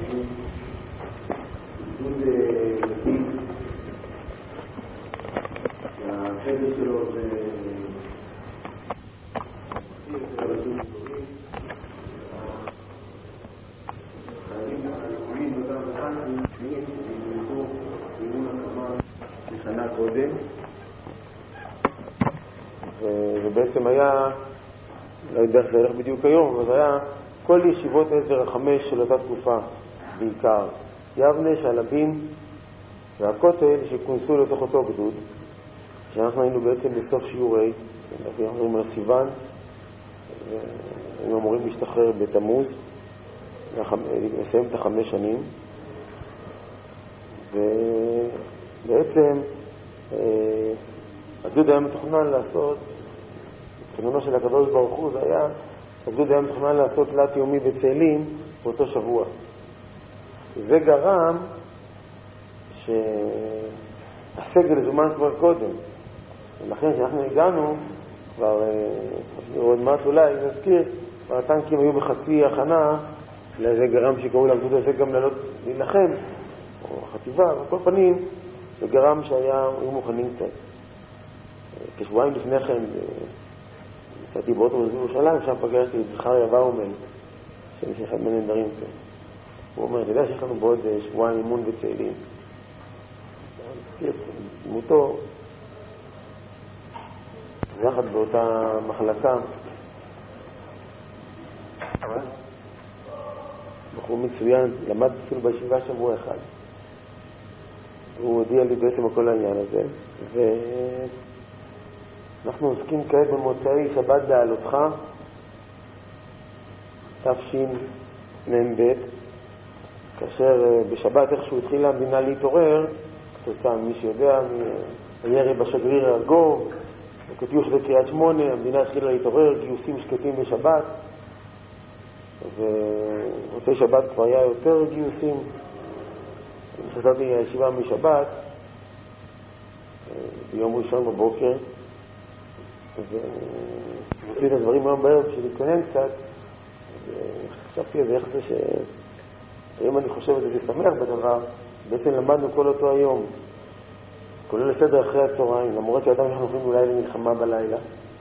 החדר שלו זה שנה קודם, ובעצם היה, לא יודע איך זה הולך בדיוק היום, אבל היה כל ישיבות 10-5 של אותה תקופה בעיקר, יבנה, שלבים והכותל שכונסו לתוך אותו גדוד, שאנחנו היינו בעצם בסוף שיעורי, אנחנו אומרים על סיוון, היינו אמורים להשתחרר בתמוז, לסיים את 5 שנים, ובעצם הגדוד היה מתוכנן לעשות, תכנונו של הקדוש ברוך הוא זה היה, הגדוד היה מתוכנן לעשות תלת יומי בצאלים באותו שבוע. זה גרם שהסגל זומן כבר קודם, ולכן כשאנחנו הגענו, כבר עוד מעט אולי נזכיר, הטנקים היו בחצי הכנה, לזה גרם שקראו לגדוד הזה גם לעלות להילחם, או חטיבה, בכל פנים, זה גרם שהיו מוכנים קצת. כשבועיים לפני כן, נסעתי באוטובוס בירושלים, שם פגשתי את זכריה באומל, שם אחד מהנדרים כאן. הוא אומר, אתה יודע שיש לנו בעוד שבועיים אימון בצאלים. מזכיר, דמותו, יחד באותה מחלקה. בחור מצוין, למד אפילו בישיבה שבוע אחד. הוא הודיע לי בעצם על כל העניין הזה, ואנחנו עוסקים כעת במוצאי שבת בעלותך, תשמ"ב, כאשר בשבת איכשהו התחילה המדינה להתעורר, כתוצאה מי שיודע, מירי בשגריר ארגוב, בקטיוש בקריית שמונה, המדינה התחילה להתעורר, גיוסים שקטים בשבת, ומוצאי שבת כבר היה יותר גיוסים. חזרתי לישיבה משבת ביום ראשון בבוקר, ועשיתי את הדברים היום בערב בשביל להתכונן קצת, וחשבתי על זה, איך זה שהיום אני חושב על זה ושמח בדבר, בעצם למדנו כל אותו היום, כולל לסדר אחרי הצהריים, למרות שאדם אנחנו הולכים אולי למלחמה בלילה,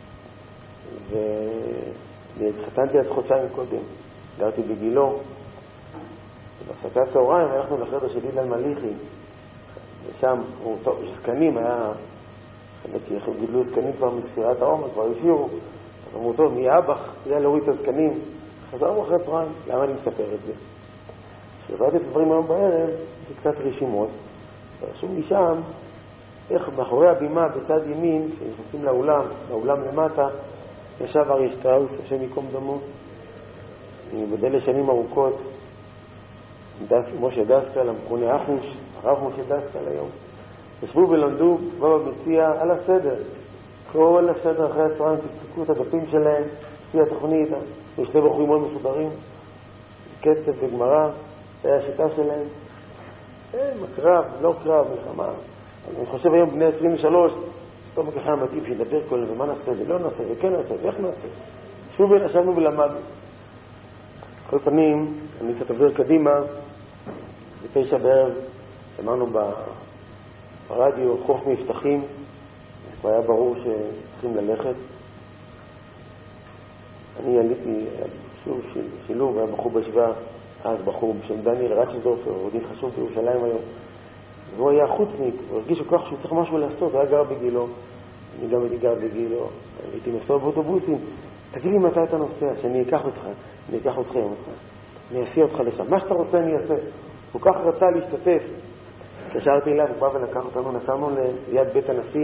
והתחתנתי אז חודשיים קודם, גרתי בגילו, ובהפסקת צהריים הלכנו לחדר של אילן מליחי, ושם הוא זקנים, היה חלק גידלו זקנים כבר מספירת העומר, כבר השיעו, אז אמרו טוב, מי אבח, תראה להוריד את הזקנים, חזרנו אחרי צהריים, למה אני מספר את זה? כשעזרתי את הדברים היום בערב, זה קצת רשימות, ורשום לי שם, איך מאחורי הבימה בצד ימין, כשנכנסים לאולם למטה, ישב אריה שטראוס, השם יקום דמו, מבדל לשנים ארוכות, משה דסקל, המכונה אחוש, הרב משה דסקל היום, ישבו ולמדו כבר במציע על הסדר. כל הסדר אחרי הצהריים תקצקו את הדפים שלהם, לפי התוכנית, יש שני בחורים מאוד מסודרים, קצת וגמרא, זה היה השיטה שלהם. הקרב, לא קרב, מלחמה. אני חושב היום בני 23, סתום מככה המתאים שידבר כל ומה נעשה ולא נעשה וכן נעשה ואיך נעשה. שוב ישבנו ולמדנו. כל פנים, אני קצת עובר קדימה, ב9 בערב, שמענו ברדיו חוף מבטחים, זה כבר היה ברור שצריכים ללכת. אני עליתי שוב שילוב, היה בחור בישיבה, אז בחור בשם דניאל רצ'סדורפר, עורך חשוב בירושלים היום, והוא היה חוצניק, הוא הרגיש כל כך שהוא צריך משהו לעשות, הוא היה גר בגילו, אני גם הייתי גר בגילו, הייתי מסוע באוטובוסים, תגיד לי מתי אתה נוסע, שאני אקח אותך, אני אקח אותך יום אחד, אני אסיע אותך לשם, מה שאתה רוצה אני אעשה. הוא כך רצה להשתתף, קשרתי אליו, הוא בא ולקח אותנו, נסענו ליד בית הנשיא,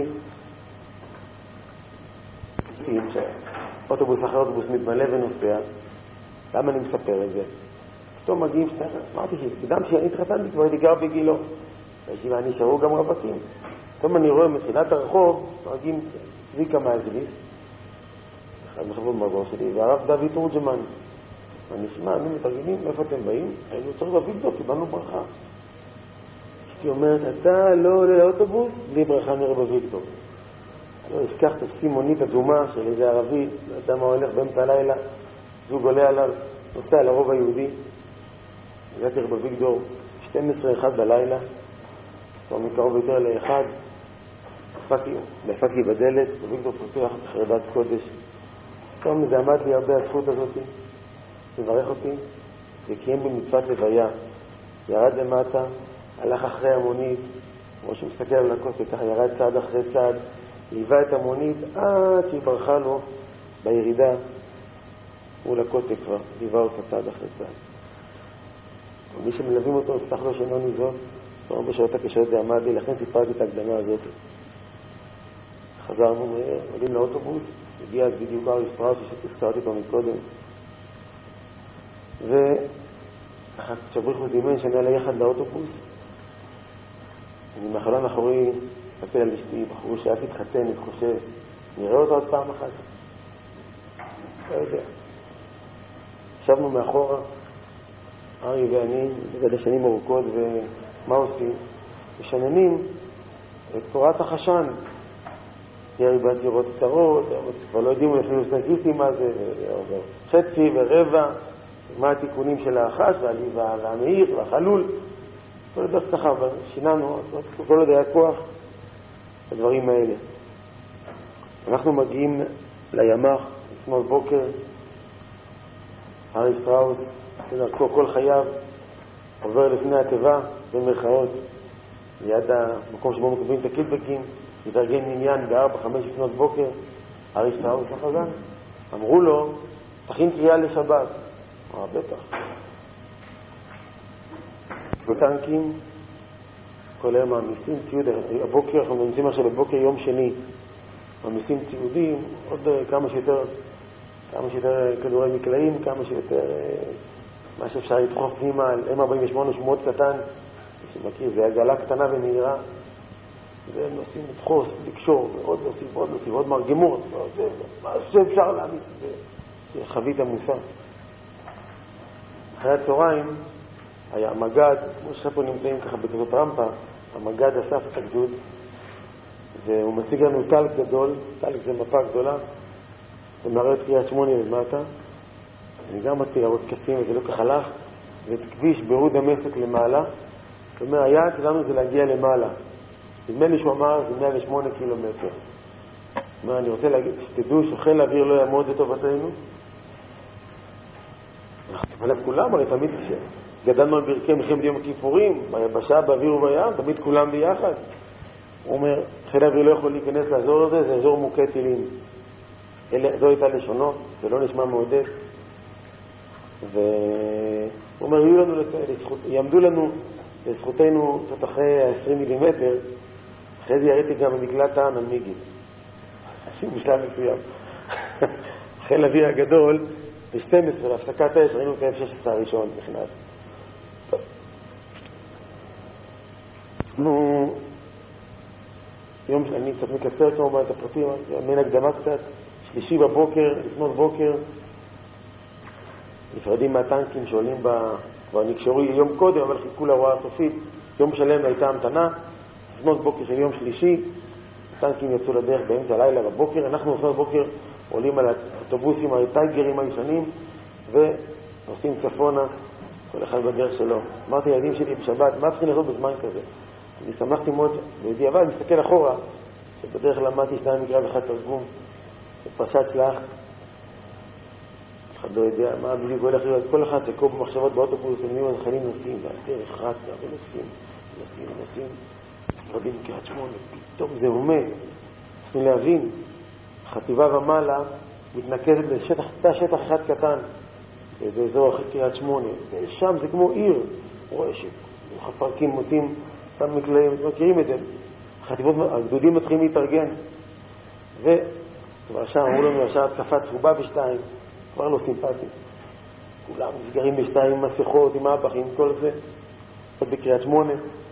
אוטובוס אחר אוטובוס מתמלא ונוסע. למה אני מספר את זה? פתאום מגיעים אמרתי שגם שאני התחתנתי כבר הייתי גר בגילו, בישיבה נשארו גם רווקים. פתאום אני רואה מתחילת הרחוב מגיעים צביקה מהזליס, אחד מחברות מזור שלי, והרב דוד תורג'מן. אני נשמע, אני מתרגמים, איפה אתם באים? היינו צריך בוויקטור, קיבלנו ברכה. אשתי אומרת, אתה לא עולה לאוטובוס בלי ברכה נראה בוויקטור. לא אשכח, תפסים מונית אדומה של איזה ערבי, לא יודע מה הולך באמצע הלילה, זוג עולה עליו, נוסע לרוב היהודי, הגעתי בוויגדור 12:01 בלילה, זאת אומרת קרוב יותר ל-1, דפק לי בדלת, בוויגדור פותח בחרדת קודש. זאת אומרת, זה עמד לי הרבה הזכות הזאת, מברך אותי, וקיים במצוות לוויה. ירד למטה, הלך אחרי המונית, כמו שהוא מסתכל על הכותל, ככה ירד צעד אחרי צעד, ליווה את המונית עד שהיא ברחה לו בירידה מול הכותל כבר, ליווה אותה צעד אחרי צעד. מי שמלווים אותו, נפתח לו שאינו ניזוק, זאת אומרת, בשעות הקשות זה עמד לי, לכן סיפרתי את ההקדמה הזאת. חזרנו מהר, עולים לאוטובוס, הגיע אז בדיוק ארי שטראוס, שהזכרתי אותו מקודם. וכשבריחו זימן שאני עלה יחד לאוטובוס, אני מהחלון האחורי מסתכל על אשתי, בחור שהיה תתחתן, אני חושב, נראה אותה עוד פעם אחת. לא יודע. ישבנו מאחורה, ארי ואני, בגלל שנים ארוכות, ומה עושים? משננים את תורת החשן. ירי בסירות קצרות, כבר לא יודעים אפילו סטנקיסטים מה זה, חצי ורבע, מה התיקונים של האחש והמאיר והחלול. כל הדרך ככה, אבל שיננו, כל עוד היה כוח, הדברים האלה. אנחנו מגיעים לימ"ח, לפנות בוקר, ארי שטראוס, בדרכו כל חייו, עובר לפני התיבה, במרכאות, ליד המקום שבו מקבלים את הקילבקים, מתארגן מניין ב-4-5 לפנות בוקר, ארי שטראוס החזן. אמרו לו, תכין קריאה לשבת. בטח. בטנקים, כל היום מעמיסים ציוד. הבוקר, אנחנו נמצאים עכשיו בבוקר יום שני. מעמיסים ציודים, עוד כמה שיותר כדורי מקלעים, כמה שיותר מה שאפשר לדחוף פנימה על M48 שהוא מאוד קטן. מי שמכיר, זה עגלה קטנה ומהירה. והם נוסעים לדחוס, לקשור, ועוד נוסעים, עוד מרגמות, מה שאפשר להמיס בחבית עמוסה. אחרי הצהריים, היה המגד, כמו שפה נמצאים ככה בכזאת רמפה, המגד אסף את הגדוד, והוא מציג לנו טלק גדול, טלק זה מפה גדולה, ומראה את קריית שמונה למטה. אני גם מציג לראות קפים, וזה לא כך הלך, ואת כביש בירות דמשק למעלה. זאת אומרת, היעד שלנו זה להגיע למעלה. נדמה לי שהוא אמר, זה 108 קילומטר. אני רוצה להגיד, שתדעו שחיל האוויר לא יעמוד לטובתנו. אבל כולם, הרי תמיד כשגדלנו על ברכי מלחמת יום הכיפורים, ביבשה, באוויר ובים, תמיד כולם ביחד. הוא אומר, חיל האוויר לא יכול להיכנס לאזור הזה, זה אזור מוכה טילים. זו הייתה לשונו, זה לא נשמע מעודד. והוא אומר, יעמדו לנו לזכותנו קצת אחרי 20 מילימטר, אחרי זה יראיתי גם במגלת טעם על מיגיל. עשינו בשלב מסוים. חיל האוויר הגדול, ב-12, להפסקת האש, ראינו את ה-F-16 הראשון, נכנס. טוב. אני קצת מקצר כמובן את הפרטים, מן הקדמה קצת, שלישי בבוקר, לפנות בוקר, נפרדים מהטנקים שעולים כבר נקשרו יום קודם, אבל חיכו להוראה הסופית, יום שלם הייתה המתנה, לפנות בוקר של יום שלישי, הטנקים יצאו לדרך באמצע הלילה בבוקר, אנחנו לפנות בוקר עולים על האוטובוסים הטייגרים הישנים ונוסעים צפונה, כל אחד בדרך שלו. אמרתי לילדים שלי בשבת, מה צריכים לעשות בזמן כזה? אני שמחתי מאוד, בדיעבד, אני מסתכל אחורה, שבדרך למדתי 2 מקרא ואחד תרגום, בפרשת שלח, אחד לא יודע מה בדיוק הולך להיות, כל אחד תקעו במחשבות באוטובוס, ונראים אז חיילים נוסעים, והדרך רצה ונוסעים, רבים קריית שמונה, פתאום זה עומד. צריכים להבין, חטיבה ומעלה מתנקזת בתא שטח אחד קטן, באיזה אזור אחרי קריית שמונה, ושם זה כמו עיר, רואה שחפרקים מוצאים, שם מקלעים, מכירים את זה, הגדודים מתחילים להתארגן, וכבר שם אמרו לנו ישר התקפה צהובה ב2, כבר לא סימפטי, כולם נסגרים ב2 עם מסכות, עם אב"ח, עם כל זה, עוד בקריית שמונה.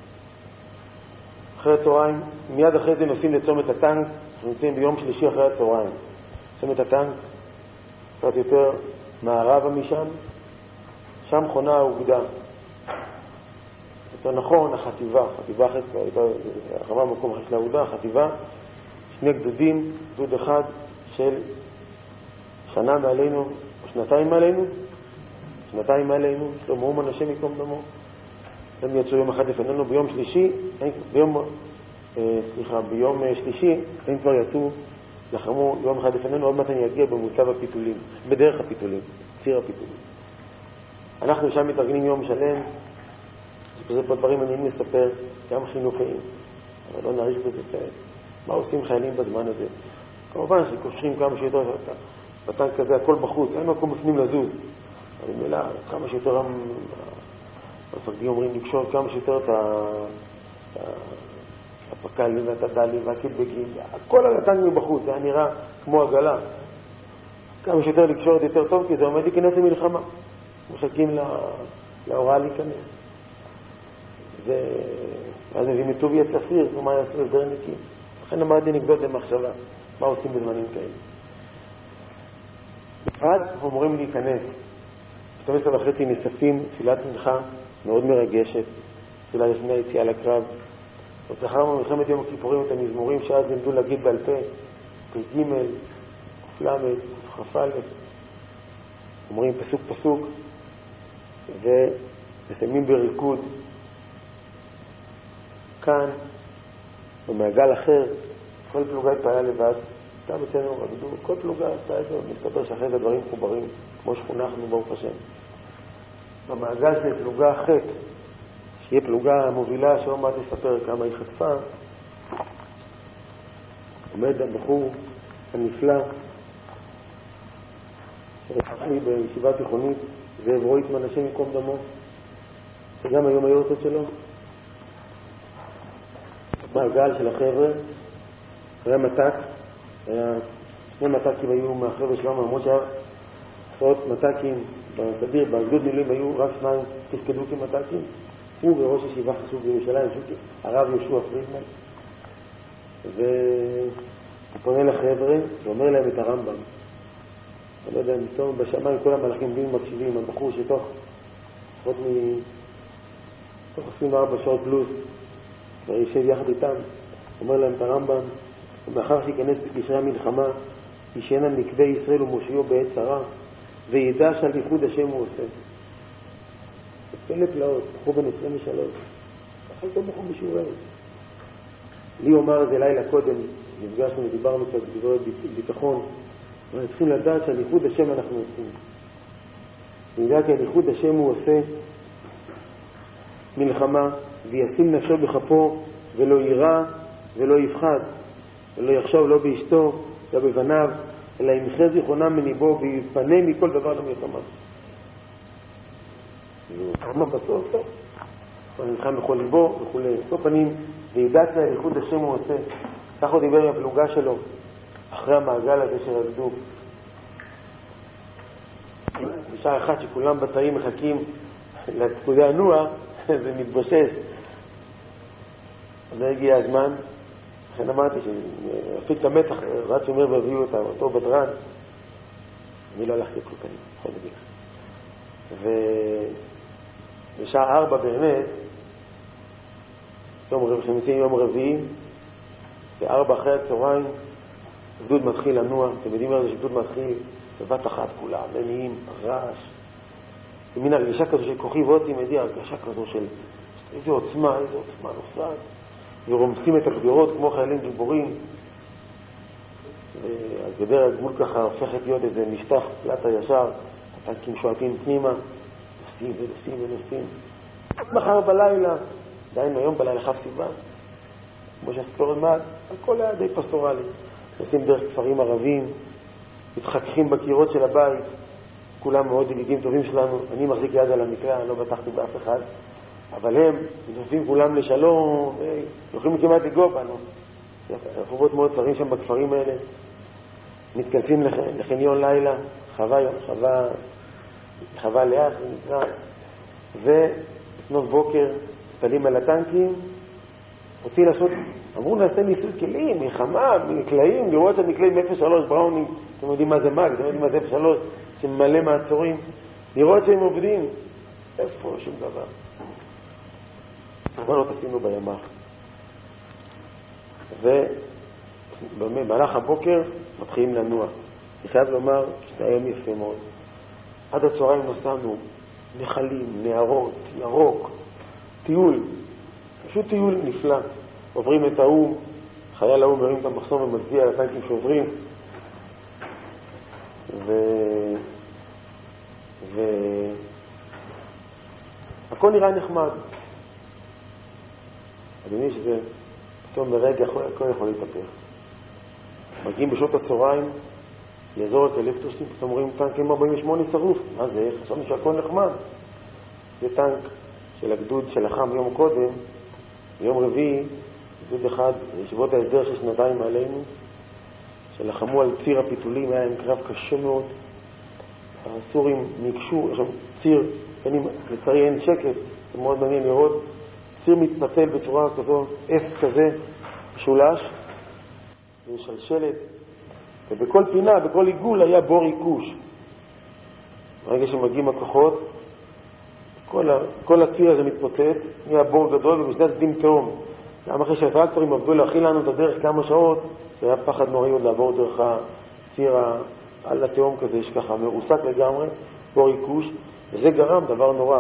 אחרי הצהריים, מיד אחרי זה נוסעים לצומת הטנק, אנחנו נמצאים ביום שלישי אחרי הצהריים. צומת הטנק, קצת יותר מערבה משם, שם חונה האוגדה. יותר נכון, החטיבה אחת, הרחבה במקום אחת לאוגדה, החטיבה, 2 גדודים, גדוד אחד של שנה מעלינו, או 2 מעלינו, שנתיים עלינו, שלמה אומן השם יקום דמו. הם יצאו יום אחד לפנינו ביום שלישי, ביום שלישי הם כבר יצאו, לחמו יום אחד לפנינו, עוד מעט אני אגיע במוצב הפיתולים, בדרך הפיתולים, ציר הפיתולים. אנחנו שם מתארגנים יום שלם, זה פה דברים מעניינים לספר, גם חינוכיים, אבל לא נעריך בזה כעת. מה עושים חיילים בזמן הזה? כמובן שקושרים כמה שיותר, בטנק כזה הכל בחוץ, אין מקום בפנים לזוז. אבל מילה, כמה שיותר, המפקדים אומרים לקשור כמה שיותר את הפקלים ואת הדלים והקידבקים, הכל על הטנק מבחוץ, זה נראה כמו עגלה. כמה שיותר לקשור את יותר טוב, כי זה עומד להיכנס למלחמה. מחכים להוראה להיכנס. ואז מביאים את טובי הצפיר, ומה יעשו הסדרניקים. לכן למדתי נקדות למחשבה, מה עושים בזמנים כאלה. בפרט אנחנו אמורים להיכנס. 12:30 נוספים, תפילת מנחה מאוד מרגשת, תפילה לפני היציאה לקרב. וזכרנו במלחמת יום הכיפורים את המזמורים שאז לימדו להגיד בעל פה, פ"ג, ק"ל, כ"א, אומרים פסוק פסוק, ומסיימים בריקוד. כאן, במעגל אחר, כל פלוגה התפעלה לבד, גם אצלנו רקדו, כל פלוגה עשתה את זה, ומסתבר שאחרי זה דברים חוברים, כמו שחונכנו ברוך השם. במעגל של פלוגה אחת, שיהיה פלוגה מובילה, שעוד מעט נספר כמה היא חטפה, עומד הבחור הנפלא, שרצחי בישיבה תיכונית, זאב רויטמן, השם יקום דמו, שגם היום היורצת שלו, מעגל של החבר'ה, היה מתק, שני מתקים היו מהחבר'ה שלנו, למרות שהיה עשרות מתקים בסדיר, בגדוד מילואים היו רק שניים תפקדו כמתקים, הוא וראש ישיבה חשוב בירושלים, הרב יהושע פרידמן, והוא פונה לחבר'ה ואומר להם את הרמב"ם. אני לא יודע, מסתום בשמיים כל המלאכים עומדים מקשיבים, הבחור שתוך פחות תוך 24 שעות פלוס כבר יישב יחד איתם, אומר להם את הרמב"ם, ומאחר שיכנס בקשרי המלחמה, ישען על נקבי ישראל ומושיעו בעת צרה, וידע שעל ייחוד השם הוא עושה. פלא פלאות, בחור בן 23, אחר כך בחור בשיעורנו. לי אומר איזה לילה קודם, נפגשנו ודיברנו קצת בדברי ביטחון, אבל צריכים לדעת שעל ייחוד השם אנחנו עושים. וידע כי על ייחוד השם הוא עושה מלחמה, וישים נפשו בכפו, ולא יירא ולא יפחד, ולא יחשוב לא באשתו, לא בבניו, אלא ימחה זיכרונם מניבו, ויפנה מכל דבר למלחמה. מה בסוף? טוב. הוא נלחם בכל ליבו וכו'. בסוף פנים, וידעת על ייחוד השם הוא עושה. כך הוא דיבר עם הפלוגה שלו, אחרי המעגל הזה שרקדו. בשעה אחת שכולם בתאים מחכים לפקודי הנוע, זה מתבושש. אז הגיע הזמן, לכן אמרתי שאפיק את המתח, רץ שאומר והביאו אותו בדרן, אני לא הלכתי כל כך, יכול להגיד לך. ובשעה 4 באמת, כשנמצאים יום רביעי, ב4 אחרי הצהריים, גדוד מתחיל לנוע. אתם יודעים מה זה שגדוד מתחיל? בבת אחת כולה, מניעים, רעש. זה מין הרגשה כזו של כוחי ועוצם ידי, הרגשה כזו של איזו עוצמה נוסעת. ורומסים את הגדרות כמו חיילים גיבורים. והגדר הגבול ככה הופכת להיות איזה משטח פלטה ישר, הטנקים שועטים פנימה, נוסעים. מחר בלילה, דהיינו היום בלילה חף סיבה, כמו שהספר עוד מעט, הכל היה די פסטורלי. נוסעים דרך כפרים ערבים, מתחככים בקירות של הבית, כולם מאוד ידידים טובים שלנו. אני מחזיק יד על המקרה, אני לא בטחתי באף אחד, אבל הם נוסעים כולם לשלום, יכולים כמעט לגוע בנו. רחובות מאוד צרים שם בכפרים האלה, מתכנסים לחניון לילה, חווה לאח, זה נקרא, ולפנות בוקר, תלים על הטנקים, רוצים לעשות, אמרו נעשה ניסוי כלים, מלחמה, מקלעים, לראות שהמקלעים 03 בראונים, אתם יודעים מה זה מג, אתם יודעים מה זה 03, שמלא מעצורים, לראות שהם עובדים, איפה שום דבר. אבל לא תשימו בימח. ובמהלך הבוקר מתחילים לנוע. אני חייב לומר שזה היום יפה מאוד. עד הצהריים נסענו נחלים, נערות, ירוק, טיול, פשוט טיול נפלא. עוברים את האום, חייל האום מרים את המחסום ומצביע לטנקים שעוברים, הכל נראה נחמד. אדוני שזה פתאום ברגע הכל יכול להתהפך. מגיעים בשעות הצהריים לאזור את אלקטרוסים, פתאום רואים טנק M48 שרוף. מה זה? חשבנו שהכל נחמד. זה טנק של הגדוד שלחם יום קודם, ביום רביעי, גדוד אחד, ישיבות ההסדר של שנתיים עלינו, שלחמו על ציר הפיתולים, היה עם קרב קשה מאוד. הסורים ניגשו, יש שם ציר, לצערי אין שקט, זה מאוד מעניין לראות, ציר מתפתל בצורה כזו, אס כזה, משולש, ושלשלת, ובכל פינה, בכל עיגול היה בור עיקוש. ברגע שמגיעים הכוחות, כל הציר הזה מתפוצץ, נהיה בור גדול ומשני צדדים תהום. גם אחרי שהטרקטורים עבדו להכין לנו את הדרך כמה שעות, זה היה פחד נוראי עוד לעבור דרך הציר על התהום כזה, שככה מרוסק לגמרי, בור עיקוש, וזה גרם דבר נורא.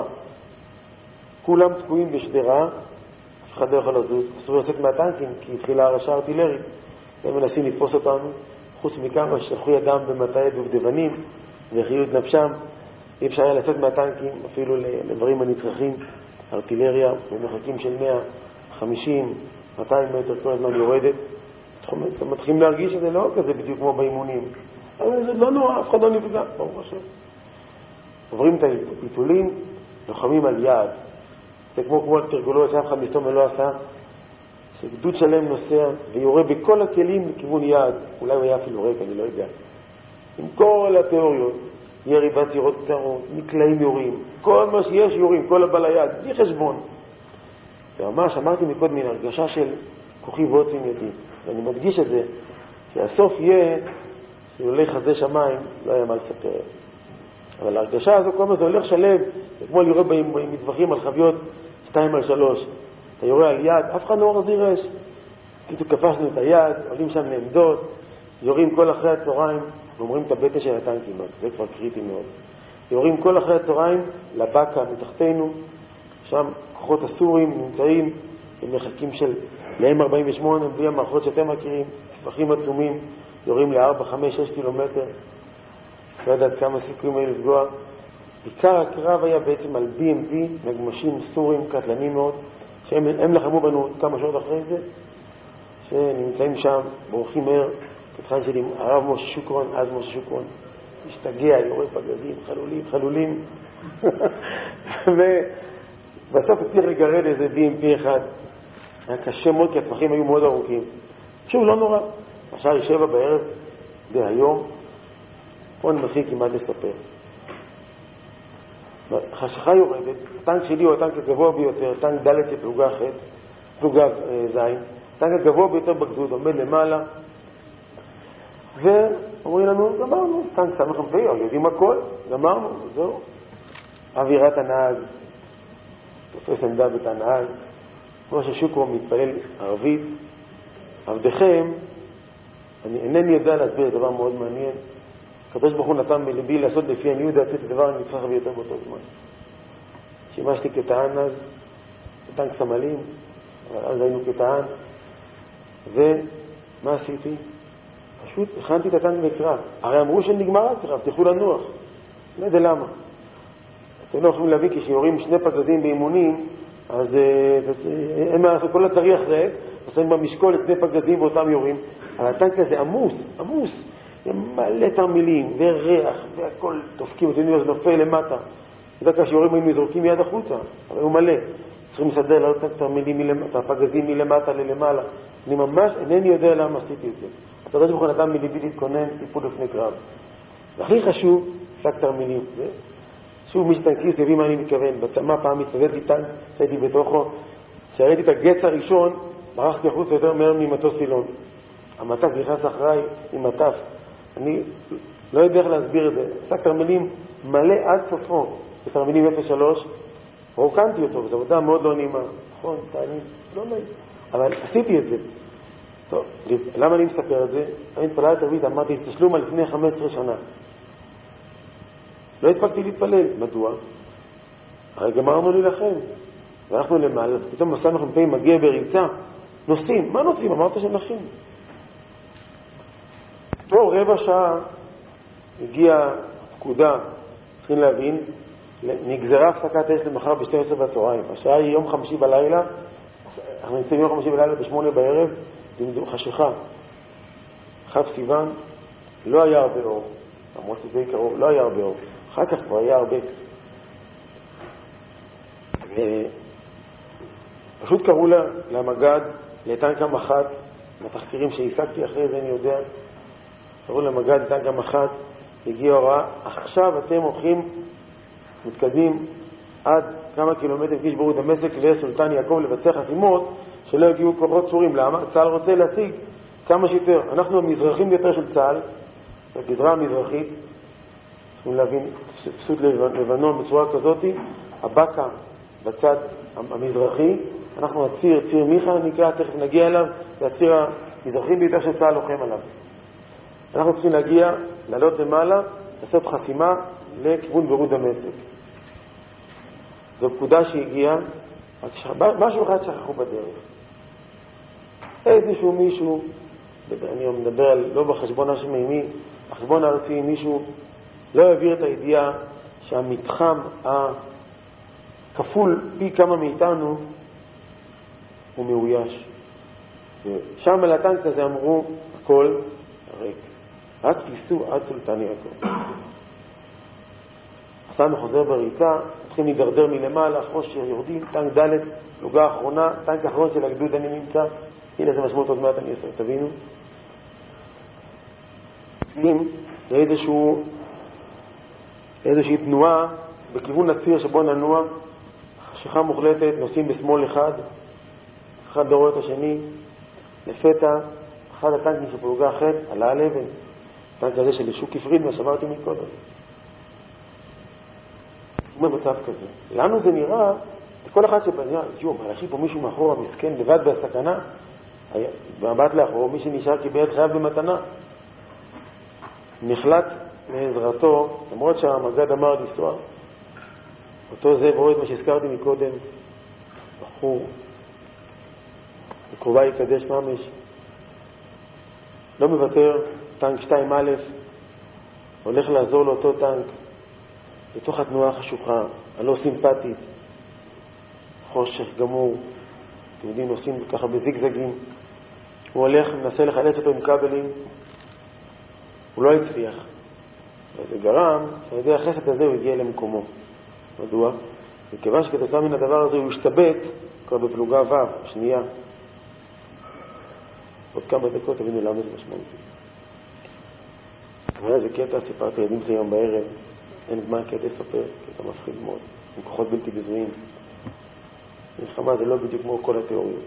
כולם תקועים בשדרה, אף אחד לא יכול לזוז, אסור לצאת מהטנקים, כי התחילה הרשעה ארטילרית, הם מנסים לתפוס אותנו, חוץ מכמה ששלחו ידם במטעי דובדבנים, והחיו את נפשם, אי אפשר היה לצאת מהטנקים, אפילו לדברים הנצרכים, ארטילריה, במרחקים של 150, 200 מטר, כל הזמן יורדת. אתם מתחילים להרגיש שזה לא כזה בדיוק כמו באימונים. אבל זה לא נורא, אף אחד לא נפגע, ברוך השם. עוברים את הפיתולים, לוחמים על יעד. זה כמו תרגולות שאף אחד מסתום ולא עשה, שגדוד שלם נוסע ויורה בכל הכלים לכיוון יעד. אולי הוא היה אפילו ריק, אני לא יודע. עם כל התיאוריות, ירי בעצירות קצרות, מקלעים יורים, כל מה שיש יורים, כל הבא ליד, בלי חשבון. זה ממש, אמרתי מקודם, מן הרגשה של כוחי ועוצם ידי. ואני מדגיש את זה, שהסוף יהיה שלולא חסדי שמיים, לא היה מה לספר. אבל ההרגשה הזו, כל מה זה הולך שלב, זה כמו לראות במטווחים על חביות 2-3. אתה יורה על יד, אף אחד לא מחזיר אש. כאילו כפשנו את היד, עולים שם לעמדות, יורים כל אחרי הצהריים, ואומרים את הבטן של הטנקים, זה כבר קריטי מאוד. יורים כל אחרי הצהריים לבקה מתחתנו, שם כוחות הסורים נמצאים במרחקים של ל-M48, בלי המערכות שאתם מכירים, טווחים עצומים, יורים ל-4, 5, 6 קילומטר, לא יודעת כמה סיכויים היו לפגוע. עיקר הקרב היה בעצם על BMP, נגמשים סורים קטלנים מאוד, שהם לחמו בנו כמה שעות אחרי זה, שנמצאים שם, בורחים מהר, כתחן שלי, הרב משה שוקרון, אז משה שוקרון, משתגע, יורה פגזים, חלולים, ובסוף הצליח לגרד איזה BMP אחד, היה קשה מאוד, כי הטווחים היו מאוד ארוכים. שוב, לא נורא, השעה 7 בערב, זה היום, פה אני מתחיל כמעט לספר. חשכה יורדת, הטנק שלי הוא הטנק הגבוה ביותר, טנק ד' של פלוגה זין, הטנק הגבוה ביותר בגדוד, עומד למעלה, ואומרים לנו, גמרנו, טנק סמך מפאי, יודעים הכל, גמרנו, זהו. אווירת הנהג, תופס עמדה בית הנהג, כמו ששוקרו מתפלל ערבית, עבדכם, אני אינני יודע להסביר דבר מאוד מעניין, הקדוש ברוך הוא נתן מלבי לעשות לפי עניות דעתי את הדבר הנצרך ביותר באותו זמן. שימשתי כטען אז, בטנק סמלים, אבל אז היינו כטען, ומה עשיתי? פשוט הכנתי את הטנק לקרב. הרי אמרו שנגמר הקרב, תלכו לנוח. לא יודע למה. אתם לא יכולים להביא, כשיורים 2 פגזים באימונים, אז הם יעשו כל הצריח ריק, עושים במשקול את 2 פגזים באותם יורים. אבל הטנק הזה עמוס. זה מלא תרמילים וריח והכל דופקים, זה נופל למטה. זה כשיורים היינו זורקים יד החוצה, אבל הוא מלא. צריכים לסדר לעלות את התרמילים מלמטה, הפגזים מלמטה ללמעלה. אני ממש אינני יודע למה עשיתי את זה. הקדוש ברוך הוא נתן מליבי להתכונן טיפול לפני קרב. והכי חשוב, שק תרמילים. שוב מי שטנקיסט יבין מה אני מתכוון. בצמא פעם התפזלתי טנק, הייתי בתוכו. כשראיתי את הגץ הראשון, ברחתי החוץ יותר מהר ממטוס סילון. המטף נכנס אחריי עם מטף. אני לא יודע איך להסביר את זה. שק תרמילים מלא עד סופו. בתרמילים 03, רוקנתי אותו, וזו עבודה מאוד לא נעימה. נכון, תעני, לא נעים. אבל עשיתי את זה. טוב, למה אני מספר את זה? אני התפללתי תמיד, אמרתי, תשלום על לפני 15 שנה. לא הספקתי להתפלל. מדוע? הרי גמרנו להילחם. ואנחנו למעלה, פתאום מסע מחמפאים מגיע בריצה. נוסעים. מה נוסעים? אמרת שנחים. פה רבע שעה הגיעה פקודה, צריכים להבין, נגזרה הפסקת אש למחר ב-12 בצהריים. השעה היא יום חמישי בלילה, אנחנו נמצאים יום חמישי בלילה ב-8 בערב, חשיכה. חב סיוון, לא היה הרבה אור, למרות שזה די קרוב, לא היה הרבה אור. אחר כך כבר היה הרבה. פשוט קראו למגד, לטנק המח"ט, בתחקירים שהעסקתי אחרי זה אני יודע, קראו למגד לטנק המח"ט, הגיעה הוראה, עכשיו אתם הולכים, מתקדמים עד כמה קילומטר כביש ברור דמשק וסולטן יעקב לבצע חסימות, שלא יגיעו כוחות סורים. למה? צה"ל רוצה להשיג כמה שיותר. אנחנו המזרחים ביותר של צה"ל, בגזרה המזרחית, צריכים להבין, פסות לבנון בצורה כזאת, הבקה בצד המזרחי, אנחנו הציר, ציר מיכה נקרא, תכף נגיע אליו, זה הציר המזרחי ביותר של צה"ל לוחם עליו. אנחנו צריכים להגיע, לעלות למעלה, לעשות חסימה לכיוון בירות דמשק. זו פקודה שהגיעה, משהו אחד שכחו בדרך. איזשהו מישהו, אני מדבר על, לא בחשבון השמימי, החשבון הארצי, מישהו לא העביר את הידיעה שהמתחם הכפול פי כמה מאיתנו הוא מאויש. שם על הטנק הזה אמרו, הכל ריק. רק תיסעו עד סולטן יעקב. הסם חוזר בריצה, מתחילים להידרדר מלמעלה, חושר, יורדים, טנק ד', פלוגה האחרונה, טנק האחרון של הגדוד אני נמצא, הנה זה משמעות עוד מעט אני אעשה, תבינו. לאיזושהי תנועה בכיוון הציר שבו ננוע, חשיכה מוחלטת, נוסעים בשמאל אחד לא רואה את השני, לפתע, אחד הטנקים של פלוגה אחת עלה על אבן, טנק הזה של שוקי פרידמן, שאמרתי מקודם. במצב כזה. לנו זה נראה, כל אחד שבניה, מלאכי פה מישהו מאחורה מסכן, לבד בסכנה, במבט לאחור, מי שנשאר קיבל חייב במתנה. נחלט מעזרתו, למרות שהמגד אמר לנסוע, אותו זאב רואה את מה שהזכרתי מקודם, בחור, בקרובה יקדש ממש, לא מוותר, טנק 2א, הולך לעזור לאותו טנק, בתוך התנועה החשוכה, הלא סימפטית, חושך גמור, אתם יודעים, עושים ככה בזיגזגים, הוא הולך, מנסה לחלץ אותו עם כבלים, הוא לא הצליח. וזה גרם, על ידי החסד הזה הוא הגיע למקומו. מדוע? מכיוון שכתוצאה מן הדבר הזה הוא השתבט, כבר בפלוגה ו', שנייה. עוד כמה דקות תבינו למה זה משמעותי. אבל זה קטע, סיפרתי ילדים שלי היום בערב, אין זמן קטע לספר, קטע מפחיד מאוד, עם כוחות בלתי בזויים. מלחמה זה לא בדיוק כמו כל התיאוריות.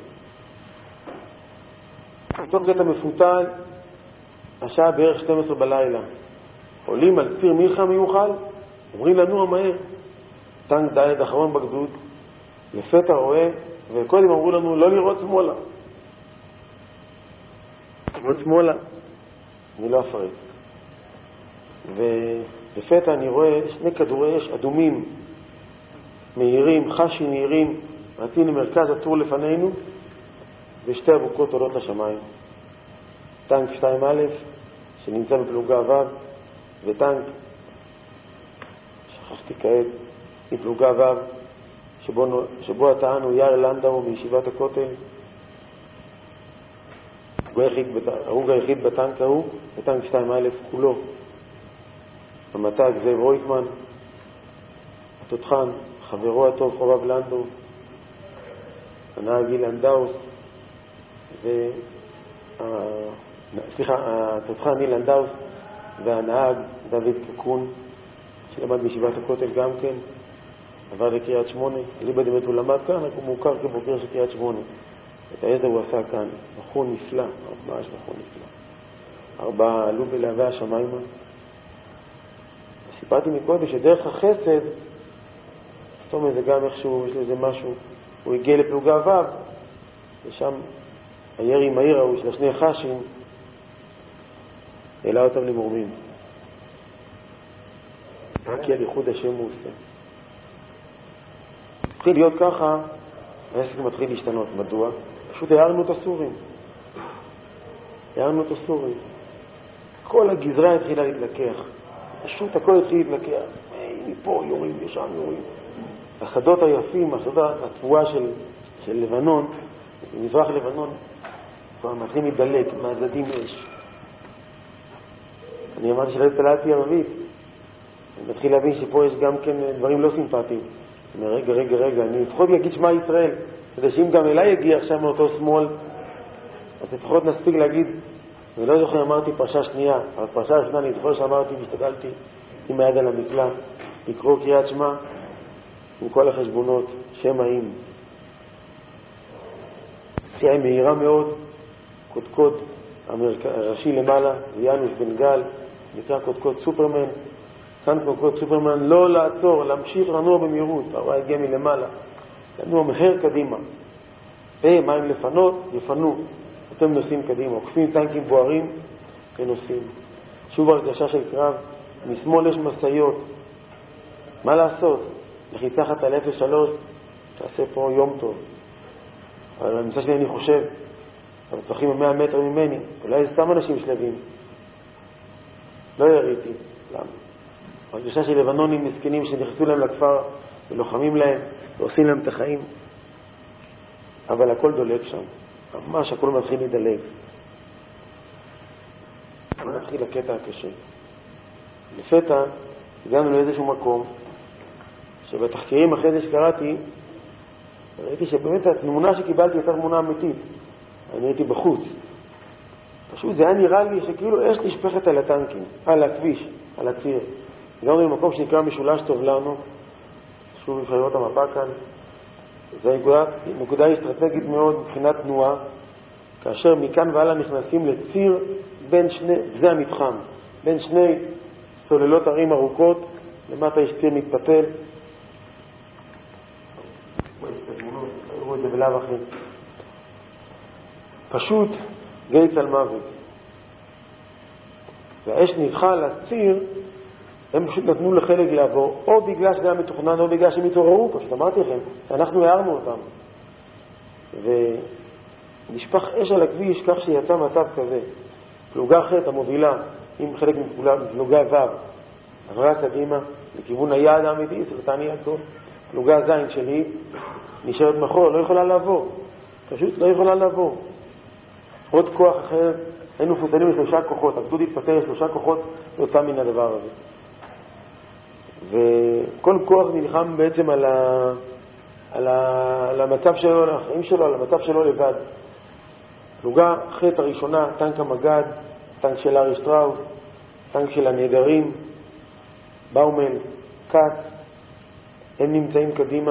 בתוך קטע מפותל, השעה בערך 12 בלילה. עולים על ציר מיכה מיוחד, אומרים לנו מהר, טנק ד' אחרון בגדוד, לפתע רואה, וקודם אמרו לנו לא לראות שמאלה. לראות שמאלה, אני לא אפרט. ולפתע אני רואה שני כדורי אש אדומים, מהירים, חשי מהירים, רצים למרכז הטור לפנינו, ושתי אבוקות עולות לשמיים. טנק 2א, שנמצא בפלוגה ו', וטנק, שכחתי כעת, מפלוגה ו', שבו הטענו יאיר לנדאו מישיבת הכותל. ההרוג היחיד בטנק ההוא, בטנק 2א כולו. המתג זאב רויטמן, התותחן, חברו הטוב חובב לנדאו, הנהג אילן דאוס, התותחן אילן דאוס, והנהג דוד קקון, שלמד בישיבת הכותל גם כן, עבר לקריית שמונה. אליבא באמת הוא למד כאן, הוא מוכר כבוגר של קריית שמונה. את העזר הוא עשה כאן, בחור נפלא, ממש בחור נפלא. 4 עלו בלהבי השמיימה. סיפרתי מקודם שדרך החסד, זאת אומרת זה גם איכשהו, יש לזה משהו, הוא הגיע לפלוגה ו', ושם הירי מהיר ההוא של שני חשים, העלה אותם למורמים. רק כי על ייחוד השם הוא עושה. מתחיל להיות ככה, העסק מתחיל להשתנות. מדוע? פשוט הערנו את הסורים. הערנו את הסורים. כל הגזרה התחילה להתלקח. פשוט הכל התחיל להתלקח. מפה יורים, משם יורים. השדות היפים, השדה התבואה של לבנון, מזרח לבנון, כבר מתחילים להידלק, מהזדים אש. אני אמרתי שלא התפללתי ערבית. אני מתחיל להבין שפה יש גם כן דברים לא סימפטיים. אני אומר, רגע, אני לפחות להגיד שמע ישראל, כדי שאם גם אליי יגיע עכשיו מאותו שמאל, אז לפחות נספיק להגיד, אני לא זוכר, אמרתי פרשה שנייה, אבל פרשה השנייה אני זוכר שאמרתי והסתכלתי עם היד על המקלע, לקרוא קריאת שמע עם כל החשבונות, שם האם. צייה מהירה מאוד, קודקוד הראשי למעלה, ויאנוש בן גל, נקרא קודקוד סופרמן, כאן קודקוד סופרמן, לא לעצור, להמשיך לנוע במהירות, הרוע הגיע מלמעלה, לנוע מהר קדימה. מה אם לפנות? יפנו. אתם נוסעים קדימה, עוקפים טנקים בוערים ונוסעים. שוב הרגשה של קרב, משמאל יש מסעיות. מה לעשות? לחיצה אחת על 03, תעשה פה יום טוב. אבל המצא שלי אני חושב, המטווחים 100 מטר ממני, אולי זה סתם אנשים שלבים. לא יריתי. למה? הרגשה של לבנונים מסכנים שנכנסו להם לכפר ולוחמים להם ועושים להם את החיים. אבל הכל דולק שם. ממש הכל מתחיל לדלג. מתחיל הקטע הקשה. לפתע הגענו לאיזשהו מקום שבתחקירים אחרי זה שקראתי ראיתי שבאמת התמונה שקיבלתי הייתה תמונה אמיתית. אני הייתי בחוץ. פשוט זה היה נראה לי שכאילו אש נשפכת על הטנקים, על הכביש, על הציר. הגענו למקום שנקרא משולש טוב לנו, שוב מבחיות המפה כאן. זו נקודה אסטרטגית מאוד מבחינת תנועה, כאשר מכאן והלאה נכנסים לציר בין שני, זה המתחם, בין שני סוללות ערים ארוכות, למטה יש ציר מתפתל. ראו את זה בלב אחרי. פשוט גייץ על מוות. והאש נדחה על הציר, הם פשוט נתנו לחלק לעבור, או בגלל שזה היה מתוכנן, או בגלל שהם התעוררו, פשוט אמרתי לכם, אנחנו הערנו אותם. ונשפך אש על הכביש כך שיצא מצב כזה. פלוגה אחרת המובילה, עם חלק מפלוגה ו', עברה קדימה, לכיוון היעד האמיתי, סרטן יעקב. פלוגה זין שלי נשארת מאחור, לא יכולה לעבור. פשוט לא יכולה לעבור. עוד כוח אחר, היינו מפוצלים לשלושה כוחות, הגדוד התפטר לשלושה כוחות, יוצא מן הדבר הזה. וכל כוח נלחם בעצם על המצב שלו, על החיים שלו, על המצב שלו לבד. פלוגה חטא הראשונה, טנק המגד, טנק של ארי שטראוס, טנק של הנהדרים, באומל, קאט, הם נמצאים קדימה.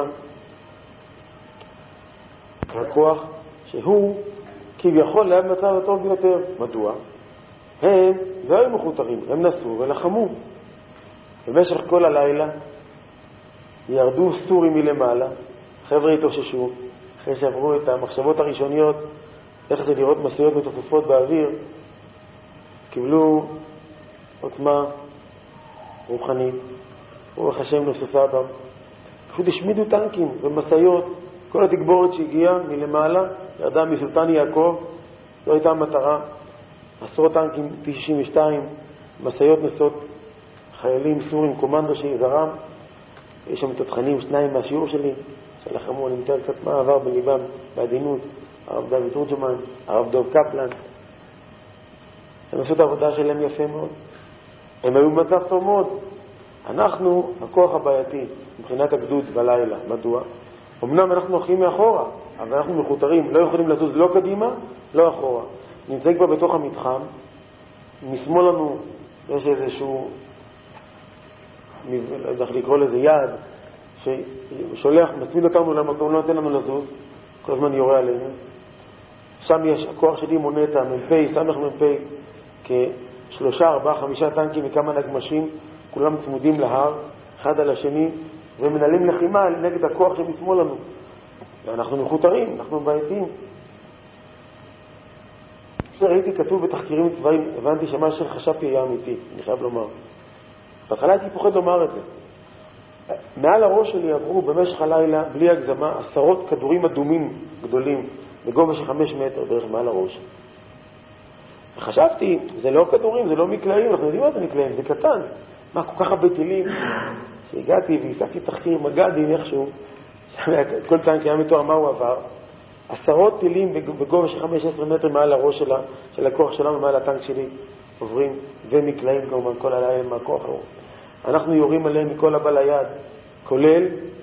הכוח שהוא כביכול היה במצב הטוב ביותר. מדוע? הם לא היו מחותרים, הם נסו ולחמו. במשך כל הלילה ירדו סורים מלמעלה, חבר'ה התאוששו, אחרי שעברו את המחשבות הראשוניות, איך זה לראות מסויות מתופפות באוויר, קיבלו עוצמה רוחנית, רוח השם נוססה בם. פשוט השמידו טנקים ומסעיות, כל התגבורת שהגיעה מלמעלה, ירדה מסרטן יעקב, זו הייתה המטרה. עשרות טנקים, T-62, מסעיות נסות, חיילים סורים, קומנדו שזרם, יש שם תותחנים, שניים מהשיעור שלי, שלחמו, אני מתאר קצת מה עבר בליבם, בעדינות, הרב דוד תורג'מן, הרב דוב קפלן. הם עשו את העבודה שלהם יפה מאוד. הם היו במצב טוב מאוד. אנחנו, הכוח הבעייתי, מבחינת הגדוד בלילה. מדוע? אמנם אנחנו הולכים מאחורה, אבל אנחנו מחותרים, לא יכולים לזוז לא קדימה, לא אחורה. נמצאים כבר בתוך המתחם, משמאל לנו יש איזשהו, לא יודע איך לקרוא לזה, יעד, ששולח, מצמיד אותנו למקום, לא נותן לנו לזוז, כל הזמן יורה עלינו. שם יש, הכוח שלי מונה את המ"פ, סמך מ"פ, כ3, 4, 5 טנקים וכמה נגמשים, כולם צמודים להר, אחד על השני, ומנהלים לחימה נגד הכוח שמשמאל לנו. ואנחנו מחותרים, אנחנו בעייתיים. כשראיתי כתוב בתחקירים צבאיים, הבנתי שמה שחשבתי היה אמיתי, אני חייב לומר. בהתחלה הייתי פוחד לומר את זה. מעל הראש שלי עברו במשך הלילה, בלי הגזמה, 10 כדורים אדומים גדולים, בגובה של 5 מטר בערך מעל הראש. חשבתי, זה לא כדורים, זה לא מקלעים, אנחנו יודעים מה זה מקלעים, זה קטן. מה, כל כך הרבה טילים? שהגעתי והסקתי תחקיר מג"דים איכשהו, כל טנק היה מתואר מה הוא עבר. 10 טילים בגובה של 15 מטר מעל הראש של הכוח שלנו, מעל הטנק שלי, עוברים, ומקלעים כמובן כל הלילה מהכוח ההוא. אנחנו יורים עליהם מכל הבא ליד, כולל,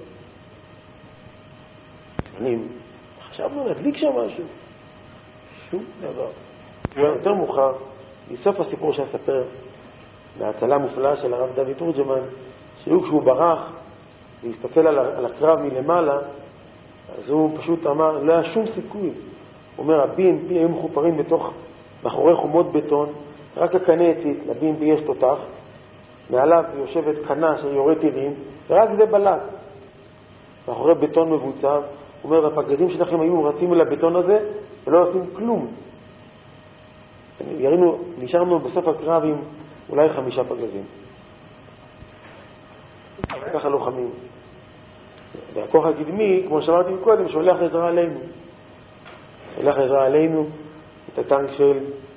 חשבנו להדליק שם משהו, שום דבר. יותר מאוחר, בסוף הסיפור שאספר, בהצלה מופלאה של הרב דוד תורג'מן, כשהוא ברח והסתכל על הקרב מלמעלה, אז הוא פשוט אמר, לא היה שום סיכוי. הוא אומר, ה-BMP היו מחופרים מאחורי חומות בטון, רק הקנה הציץ, ל-BMP יש תותח, מעליו יושבת קנה שיורה טילים, ורק זה בלט. מאחורי בטון מבוצע, הוא אומר, הפקדים שלכם היו רצים אל הבטון הזה, ולא עושים כלום. נשארנו בסוף הקרב עם אולי 5 פגזים. ככה לוחמים. והכוח הקדמי, כמו שאמרתי קודם, שולח עזרה עלינו. שולח עזרה עלינו את הטנק של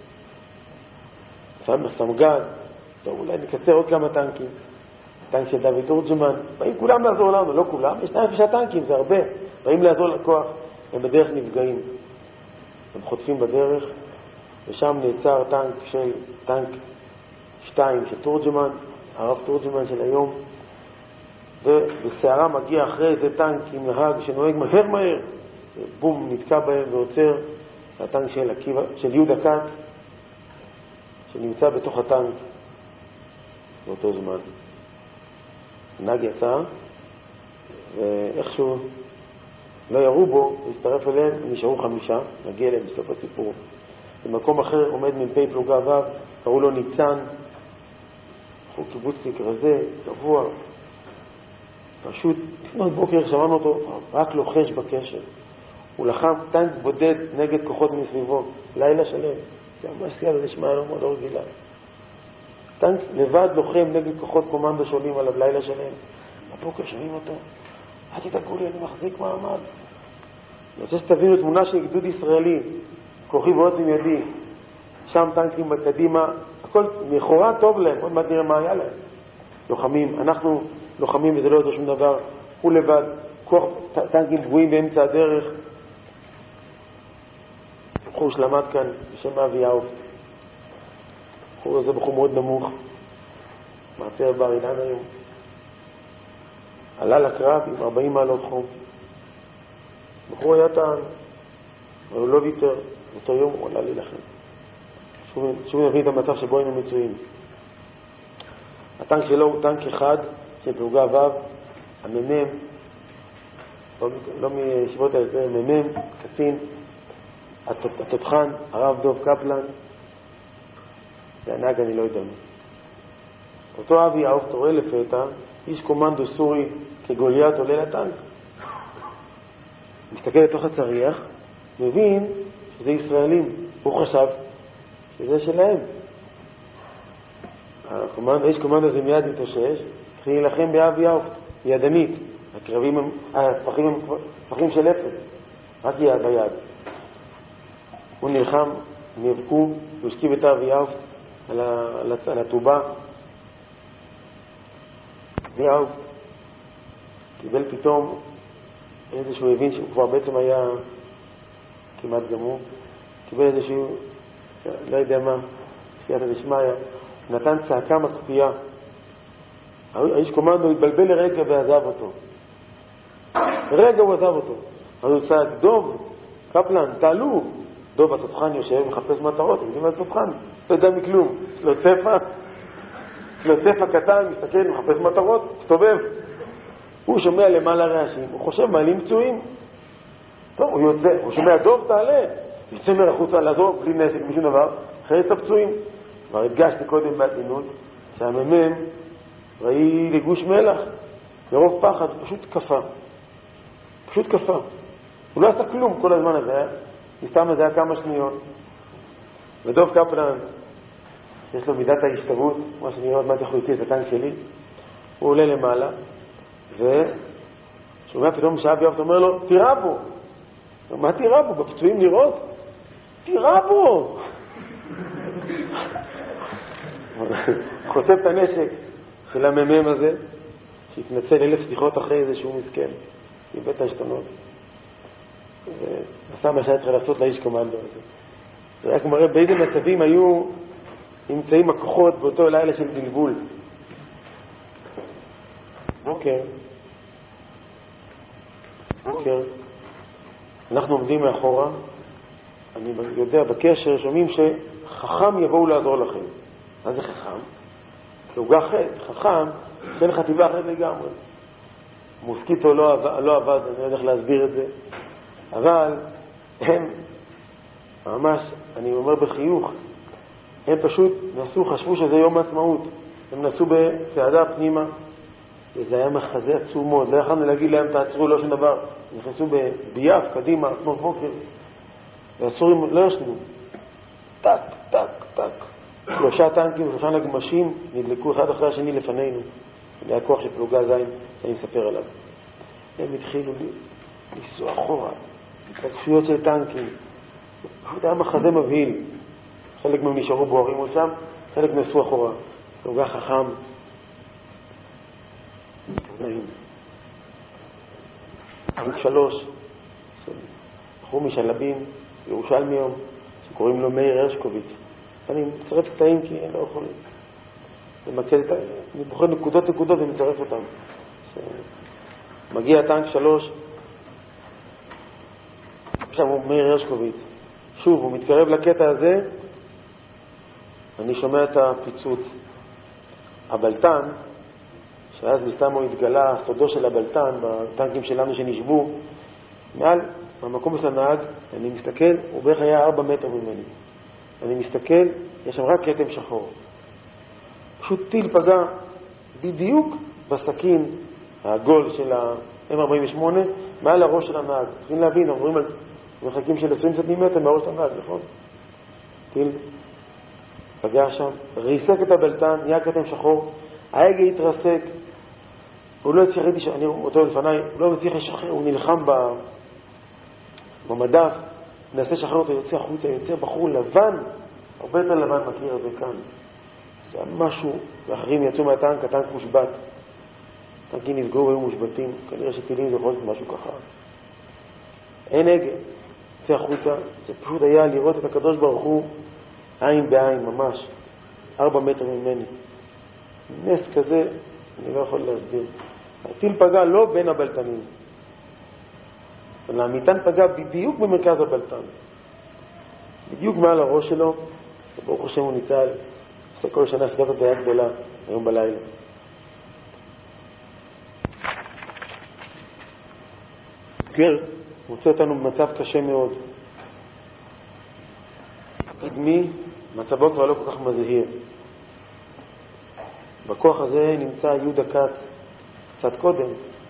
סמג"ד, אולי נקצר עוד כמה טנקים. הטנק של דוד תורג'מן. באים כולם לעזור לנו, לא כולם, יש 2 טנקים, זה הרבה. באים לעזור לכוח, הם בדרך נפגעים. הם חוטפים בדרך, ושם נעצר טנק 2 של תורג'מן, הרב תורג'מן של היום, ובסערה מגיע אחרי איזה טנק עם נהג שנוהג מהר, בום, נתקע בהם ועוצר. הטנק של יהודה קאט, שנמצא בתוך הטנק באותו זמן. הנהג יצא, ואיכשהו לא ירו בו, להצטרף אליהם, נשארו 5, נגיע אליהם בסוף הסיפור. במקום אחר עומד מ"פ פלוגה ו', קראו לו ניצן, הוא קיבוצניק רזה, גבוה, פשוט לפנות בוקר שמענו אותו, רק לוחש בקשר. הוא לחם טנק בודד נגד כוחות מסביבו, לילה שלם. זה ממש סייע, זה נשמע לא רגילה. טנק לבד לוחם נגד כוחות קומנדו שולים עליו לילה שלם. בבוקר שומעים אותו, אל תדאגו לי, אני מחזיק מעמד. אני רוצה שתבינו תמונה של גדוד ישראלי, כוחי ועוצם ידי, שם טנקים בקדימה, הכל לכאורה טוב להם, עוד מעט נראה מה היה להם. לוחמים, אנחנו לוחמים וזה לא עושה שום דבר, הוא לבד, כוח טנקים פגועים באמצע הדרך. בחור שלמד כאן בשם אבי יאוף, בחור הזה בחור מאוד נמוך, מרצה בר אילן היום, עלה לקרב עם 40 מעלות חום. בחור היה טען, אבל הוא לא ויתר, אותו יום הוא עלה להילחם. שוב נבין את המצב שבו היינו מצויים. הטנק שלו הוא טנק אחד של פלוגה ו', המ"מ, לא מישיבות היותר, מ"מ, קצין, התותחן, הרב דוב קפלן, והנהג אני לא יודע. אותו אבי יאוף תורא לפתע, איש קומנדו סורי כגוליית עולה לטנק. מסתכל לתוך הצריח, מבין שזה ישראלים. הוא חשב שזה שלהם. האיש קומנדו הזה מיד מתאושש, התחיל להילחם באבי יאוף, ידנית. הקרבים הם הפכים של 0, רק יד ביד. הוא נלחם, נאבקו, הוא השכיב את אבי יאוף על הטובה. יאוף קיבל פתאום איזשהו הבין שהוא כבר בעצם היה כמעט גמור, קיבל איזשהו, לא יודע מה, סייעתא דשמיא, נתן צעקה מקפיאה. האיש קומנדו התבלבל לרגע ועזב אותו. רגע הוא עזב אותו. אז הוא צעק, דוב, קפלן, תעלו. דוב התותחן יושב ומחפש מטרות, הוא יודעים מה התותחן? לא יודע מכלום. יש לו צפה קטן, מסתכל, מחפש מטרות, מסתובב. הוא שומע למעלה רעשים, הוא חושב מעלים פצועים. טוב, הוא יוצא, הוא שומע, דוב, תעלה. יוצא מרחוצה לעזור, בלי נזק, משום דבר, אחרי את הפצועים. כבר הדגשתי קודם בעדינות, שהמ"מ ראי לגוש מלח, ברוב פחד, פשוט קפה. הוא לא עשה כלום כל הזמן הזה, מסתם הזה היה כמה שניות. ודוב קפלן, יש לו מידת ההשתוות, כמו שאני רואה עוד מעט איך הוא יוצא את הטנק שלי, הוא עולה למעלה, ושומע פתאום שאבי יואב אומר לו, תירה בו. מה תירה בו? בפצועים לראות? תירה בו! חוטף את הנשק של הממם הזה, שהתנצל 1000 שיחות אחרי זה שהוא מסכן, מבית ההשתנות. ועשה מה שהיה צריך לעשות לאיש קומנדו הזה. זה רק מראה באיזה מצבים היו נמצאים הכוחות באותו לילה של בלבול. בוקר, אנחנו עומדים מאחורה, אני יודע בקשר, שומעים שחכם יבואו לעזור לכם. מה זה חכם? פלוגה חכם, בין חטיבה אחרת לגמרי. מוסקיטו לא עבד, אני לא יודע איך להסביר את זה, אבל הם ממש, אני אומר בחיוך, הם פשוט חשבו שזה יום העצמאות. הם נסעו בצעדה פנימה, וזה היה מחזה עצום מאוד. לא יכולנו להגיד להם, תעצרו, לא שום דבר. נכנסו בייף, קדימה, לפנות בוקר, והסורים לא ישנו. טק, טק, טק. 3 טנקים, 3 נגמשים, נדלקו אחד אחרי השני לפנינו. זה היה כוח של פלוגה זין, שאני אספר עליו. הם התחילו לנסוע אחורה, התרגשויות של טנקים. זה היה מחזה מבהיל. חלק מהם נשארו בוערים עוד שם, חלק נסעו אחורה. פלוגה חכם. נעים. ערוץ 3, בחור משלבים, ירושלמי יום, שקוראים לו מאיר הרשקוביץ. אני מצרף קטעים כי אני לא יכול למקד את אני בוחר נקודות ומצרף אותם. מגיע טנק 3, עכשיו הוא מאיר הרשקוביץ. שוב, הוא מתקרב לקטע הזה, אני שומע את הפיצוץ. הבלטן, שאז מסתם הוא התגלה סודו של הבלטן בטנקים שלנו שנשבו, מעל, במקום של הנהג, אני מסתכל, הוא בערך היה 4 מטר ממני. אני מסתכל, יש שם רק כתם שחור. פשוט טיל פגע בדיוק בסכין העגול של ה-M48 מעל הראש של הנהג. צריכים להבין, עוברים על מרחקים של 20 סנטימטר מהראש של הנהג, נכון? טיל פגע שם, ריסק את הבלטן, נהיה כתם שחור, ההגה התרסק, הוא לא הצליח, אני אותו לפניי, הוא לא הצליח לשחרר, הוא נלחם במדף, מנסה לשחרר אותו, יוצא החוצה, יוצא בחור לבן, הרבה יותר לבן מכיר הזה כאן. זה משהו, ואחרים יצאו מהטנק, הטנק מושבת. טנקים נפגעו והיו מושבתים, כנראה שטילים זה יכול להיות משהו ככה. אין הגה, יוצא החוצה, זה פשוט היה לראות את הקדוש ברוך הוא עין בעין, ממש, 4 מטר ממני. נס כזה, אני לא יכול להסביר. הטיל פגע לא בין הבלטנים, אלא המטען פגע בדיוק במרכז הבלטן. בדיוק מעל הראש שלו, וברוך השם הוא ניצל. עושה כל שנה שדפת היה גדולה, היום בלילה. גר מוצא אותנו במצב קשה מאוד. קדמי, מצבו כבר לא כל כך מזהיר. בכוח הזה נמצא יהודה כץ, קצת קודם.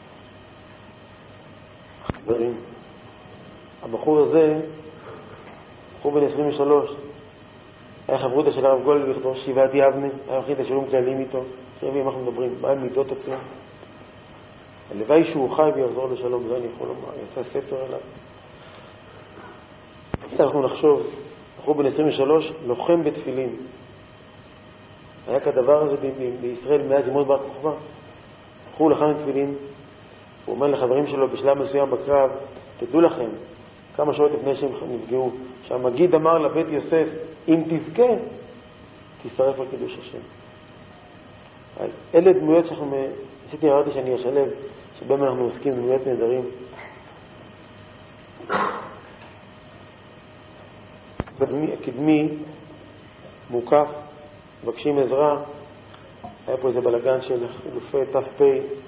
חברים, הבחור הזה, בחור בן 23, היה חברותא של הרב גולדברג, ראש ישיבת יבנה, היה הכי תשלום כללים איתו. עכשיו אנחנו מדברים, מה עם מידות עצמו? הלוואי שהוא חי ויחזור לשלום, זה אני יכול לומר, יצא ספר עליו. אנחנו נחשוב, בחור בן 23, לוחם בתפילין. היה כדבר הזה בישראל מאז ימות בר כוכבא. בחור לחם בתפילין, הוא אומר לחברים שלו בשלב מסוים בקרב, תדעו לכם, כמה שעות לפני שהם נפגעו, שהמגיד אמר לבית יוסף, אם תזכה, תשרף על קידוש השם. אלה דמויות שאנחנו, עשיתי ראיתי שאני אשלב, שבהם אנחנו עוסקים דמויות נהדרים. קדמי, מוקף, מבקשים עזרה, היה פה איזה בלגן של חילופי ת"פ,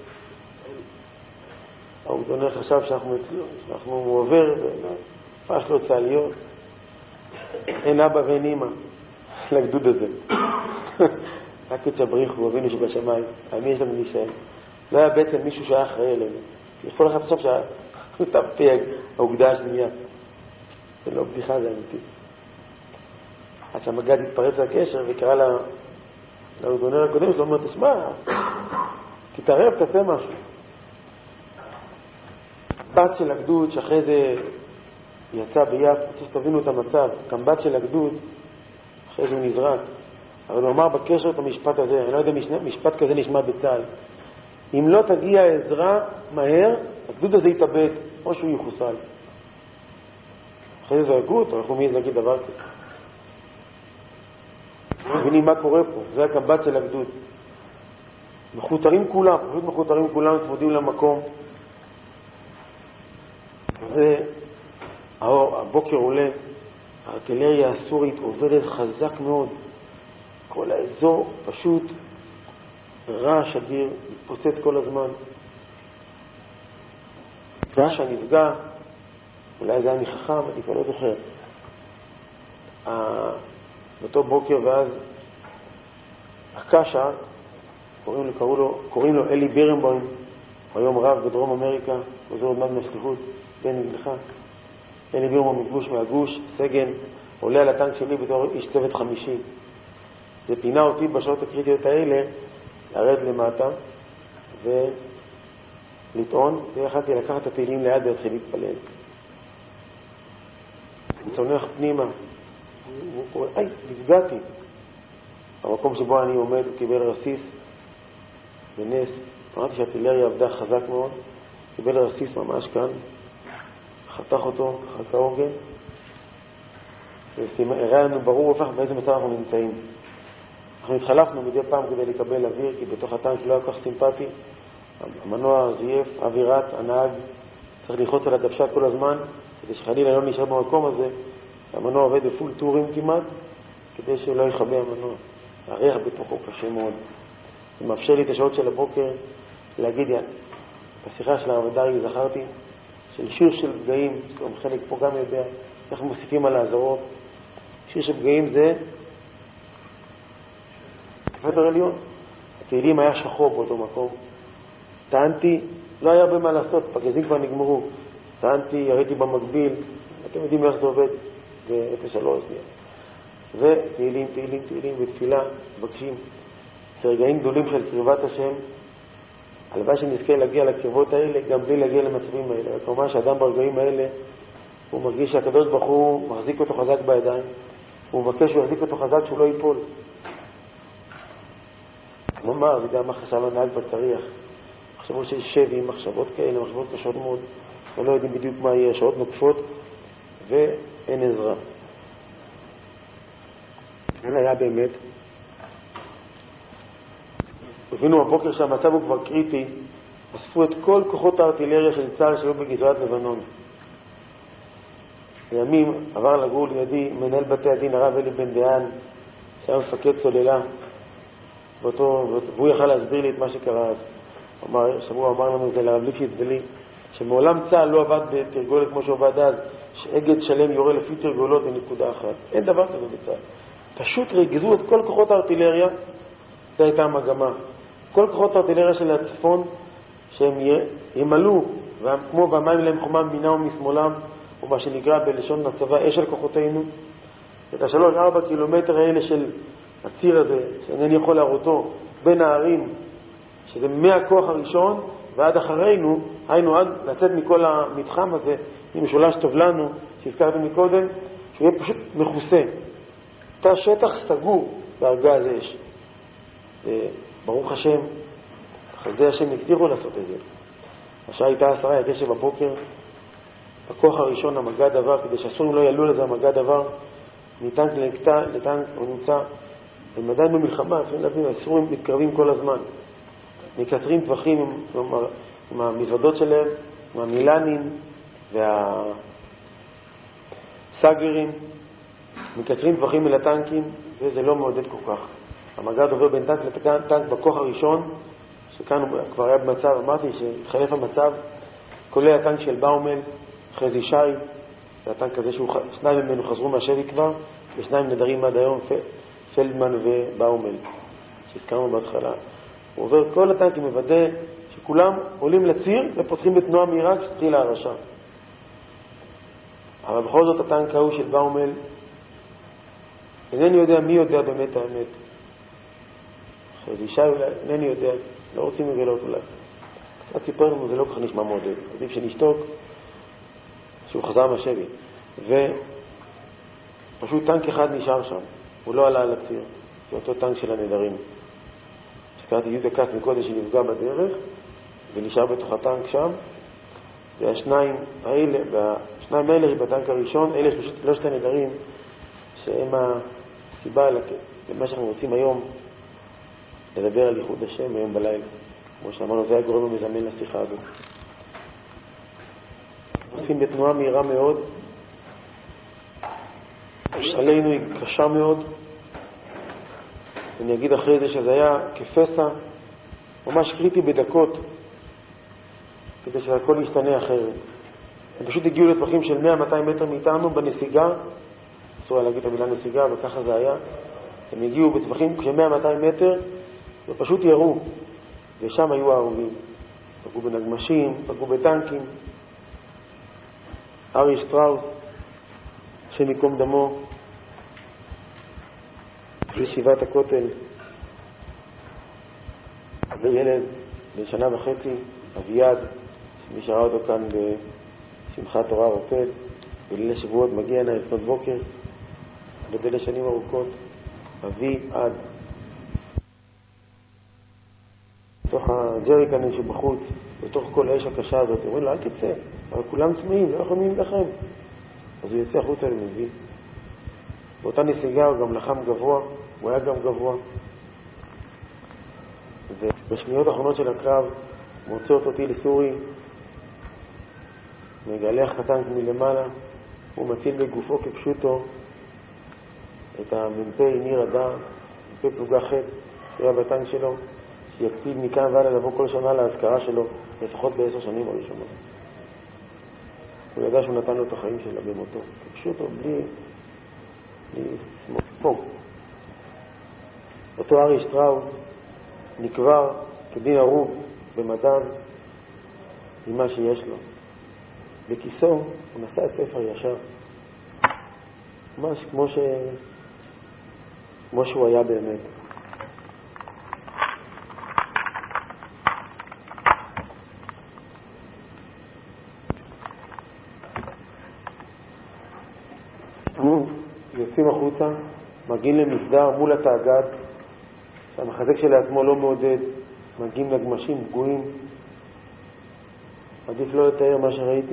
האוגדונר חשב שאנחנו עובר, ופש לו צהליות, אין אבא ואין אמא לגדוד הזה. רק יצבריחו, אבינו שבשמיים, מי יש לנו להישאל? לא היה בעצם מישהו שהיה אחראי אלינו. יכול לך לחשוב ת"פ האוגדה השנייה. זה לא בדיחה, זה אמיתי. אז שהמגד התפרץ לקשר וקרא לאוגדונר הקודם שלו, אומר, תשמע, תתערב, תעשה משהו. הקמב"ץ של הגדוד, שאחרי זה יצא ביפו, רוצה שתבינו את המצב, הקמב"ץ של הגדוד, אחרי זה הוא נזרק, אבל הוא אמר בקשר את המשפט הזה, אני לא יודע, משפט כזה נשמע בצה"ל, אם לא תגיע עזרה מהר, הגדוד הזה יתאבד, או שהוא יחוסל. אחרי זה זרקו אותו, אנחנו מי להגיד דבר כזה. מבינים מה קורה פה, זה הקמב"ץ של הגדוד. מחותרים כולם, פשוט מחותרים כולם, צמודים למקום. הבוקר עולה, הארטילריה הסורית עובדת חזק מאוד. כל האזור פשוט רעש אדיר, מתפוצץ כל הזמן. רעש הנפגע, אולי זה היה מחכם, אני כבר לא זוכר. באותו בוקר, ואז הקשה, קוראים לו אלי בירנבוים, היום רב בדרום אמריקה, וזה עוד מעט מהשליחות, בן נגלך. אלי בירנבוים מגבוש מהגוש, סגן, עולה על הטנק שלי בתור איש צוות 50. זה פינה אותי בשעות הקריטיות האלה, לרד למטה ולטעון, ויכלתי לקחת את התהילים ליד והתחיל להתפלל. אני צונח פנימה, הוא קורא, נפגעתי. המקום שבו אני עומד, הוא קיבל רסיס בנס, אמרתי שהארטילריה עבדה חזק מאוד, קיבל רסיס ממש כאן, חתך אותו, חתך האורגן, והראה לנו ברור הפך באיזה מצב אנחנו נמצאים. אנחנו התחלפנו מדי פעם כדי לקבל אוויר, כי בתוך הטנק לא היה כל כך סימפטי. המנוע זייף, אווירת, הנהג צריך ללחוץ על הדוושה כל הזמן, כדי שחלילה לא נשאר במקום הזה. המנוע עובד בפול טורים כמעט, כדי שלא יכבה המנוע. הריח בתוכו קשה מאוד. זה מאפשר לי את השעות של הבוקר להגיד, בשיחה של העבודה זכרתי, של שיר של פגעים, חלק פה גם יודע, אנחנו מוסיפים על העזרות. שיר של פגעים זה ספר עליון. התהילים היה שחור באותו מקום. טענתי, לא היה הרבה מה לעשות, פגזים כבר נגמרו. טענתי, יריתי במקביל, אתם יודעים איך זה עובד, זה 0-3. ותהילים, תהילים, תהילים, ותפילה, מבקשים. זה רגעים גדולים של קרבת השם. הלוואי שנזכה להגיע לקרבות האלה, גם בלי להגיע למצבים האלה. כלומר שאדם ברגעים האלה, הוא מרגיש שהקדוש ברוך הוא מחזיק אותו חזק בידיים, הוא מבקש שהוא יחזיק אותו חזק שהוא לא ייפול. כלומר, זה גם מה חשב הנהג בצריח. מחשבות של שבי, מחשבות כאלה, מחשבות קשות מאוד. אנחנו לא יודעים בדיוק מה יהיה, שעות נוקפות, ואין עזרה. אין היה באמת. הבינו הבוקר שהמצב הוא כבר קריטי, אספו את כל כוחות הארטילריה של צה"ל שהיו בגזרת לבנון. בימים עבר לגור לידי מנהל בתי הדין הרב אלי בן דיין, שהיה מפקד צוללה, והוא יכל להסביר לי את מה שקרה אז. שבוע אמר לנו זה לרב ליפשיץ ולי, שמעולם צה"ל לא עבד בתרגולת כמו שעובד אז, שאגד שלם יורה לפי תרגולות בנקודה אחת. אין דבר כזה בצה"ל. פשוט ריגזו את כל כוחות הארטילריה, זו הייתה המגמה. כל כוחות הארטילריה של הצפון, שהם ימלאו, כמו והמים להם חומם מינה ומשמאלם, ומה שנקרא בלשון הצבא אש על כוחותינו, את 3-4 קילומטר האלה של הציר הזה, שאינני יכול להראותו, בין הערים, שזה מהכוח הראשון ועד אחרינו, היינו עד לצאת מכל המתחם הזה, עם משולש טוב לנו, שהזכרתם מקודם, שהוא יהיה פשוט מכוסה. תא שטח סגור בארגז אש. ברוך השם, חסדי השם הצליחו לעשות את זה. השעה הייתה 10:00 בבוקר, הכוח הראשון, המגד עבר, כדי שהסורים לא יעלו לזה המגד עבר, מטנק לטנק, הוא נמצא, הם עדיין במלחמה, צריכים להבין, הסורים מתקרבים כל הזמן. מקצרים טווחים עם המזוודות שלהם, עם המילנים והסגרים, מקצרים טווחים אל הטנקים, וזה לא מעודד כל כך. המגד עובר בין טנק לטנק בכוח הראשון, שכאן הוא כבר היה במצב, אמרתי שהתחלף המצב, כולל הטנק של באומל, חזי שי, זה הטנק הזה שניים ממנו חזרו מהשבי כבר, ושניים נדרים עד היום, פלדמן ובאומל, שהזכרנו בהתחלה. הוא עובר כל הטנקים, מוודא שכולם עולים לציר ופותחים בתנועה מהירה כשתתחיל ההרשה. אבל בכל זאת הטנק ההוא של באומל, אינני יודע מי יודע באמת האמת. חזי שי אולי, אינני יודע, לא רוצים לגלות אולי. קצת סיפר לנו, זה לא כל כך נשמע מעודד. עדיף שנשתוק, שהוא חזר מהשבי. ופשוט טנק אחד נשאר שם, הוא לא עלה על הציר, זה אותו טנק של הנדרים. הזכרתי יהודה כץ מקודם שנפגע בדרך, ונשאר בתוך הטנק שם, והשניים האלה בטנק הראשון, אלה שלושת הנדרים, שהם הסיבה למה שאנחנו רוצים היום לדבר על ייחוד השם היום בלילה. כמו שאמרנו, זה הגורם המזמן לשיחה הזאת. עושים בתנועה מהירה מאוד, עלינו היא קשה מאוד. אני אגיד אחרי זה שזה היה כפסע ממש קריטי בדקות, כדי שהכל ישתנה אחרת. הם פשוט הגיעו לטווחים של 100-200 מטר מאיתנו בנסיגה, אסור להגיד את המילה נסיגה, וככה זה היה. הם הגיעו בטווחים של 100-200 מטר ופשוט ירו, ושם היו ההרוגים. פגעו בנגמשים, פגעו בטנקים. ארי שטראוס, השם ייקום דמו, בישיבת הכותל, וילד בן 1.5 שנה, אביעד, שמי שראה אותו כאן בשמחת תורה רופד, בליל השבועות מגיע הנה לפנות בוקר, בדל לשנים ארוכות, אביעד. בתוך הג'ריקנים שבחוץ, בתוך כל האש הקשה הזאת, אומרים לו, אל תצא, אבל כולם צמאים, לא יכולים לכם. אז הוא יוצא החוצה למביא. באותה נסיגה הוא גם לחם גבוה, הוא היה גם גבוה. ובשניות האחרונות של הקרב, מוצא אותי לסורי, מגלח קטן מלמעלה, הוא מציל בגופו כפשוטו את המ"פ ניר אדר, מ"פ פלוגה ח' שהיה בטנק שלו, שיקפיד מכאן ועלה לבוא כל שנה להזכרה שלו, לפחות ב10 שנים הראשונות. הוא ידע שהוא נתן לו את החיים שלו במותו, כפשוטו, בלי סמוך. אותו ארי שטראוס נקבר כדין הרוג במדיו עם מה שיש לו. בכיסו הוא נשא את ספר ישר, ממש כמו שהוא היה באמת. יוצאים החוצה, מגיעים למסדר מול התאגד, שהמחזק שלעצמו לא מעודד, מגיעים לגמשים פגועים. עדיף לא לתאר מה שראיתי.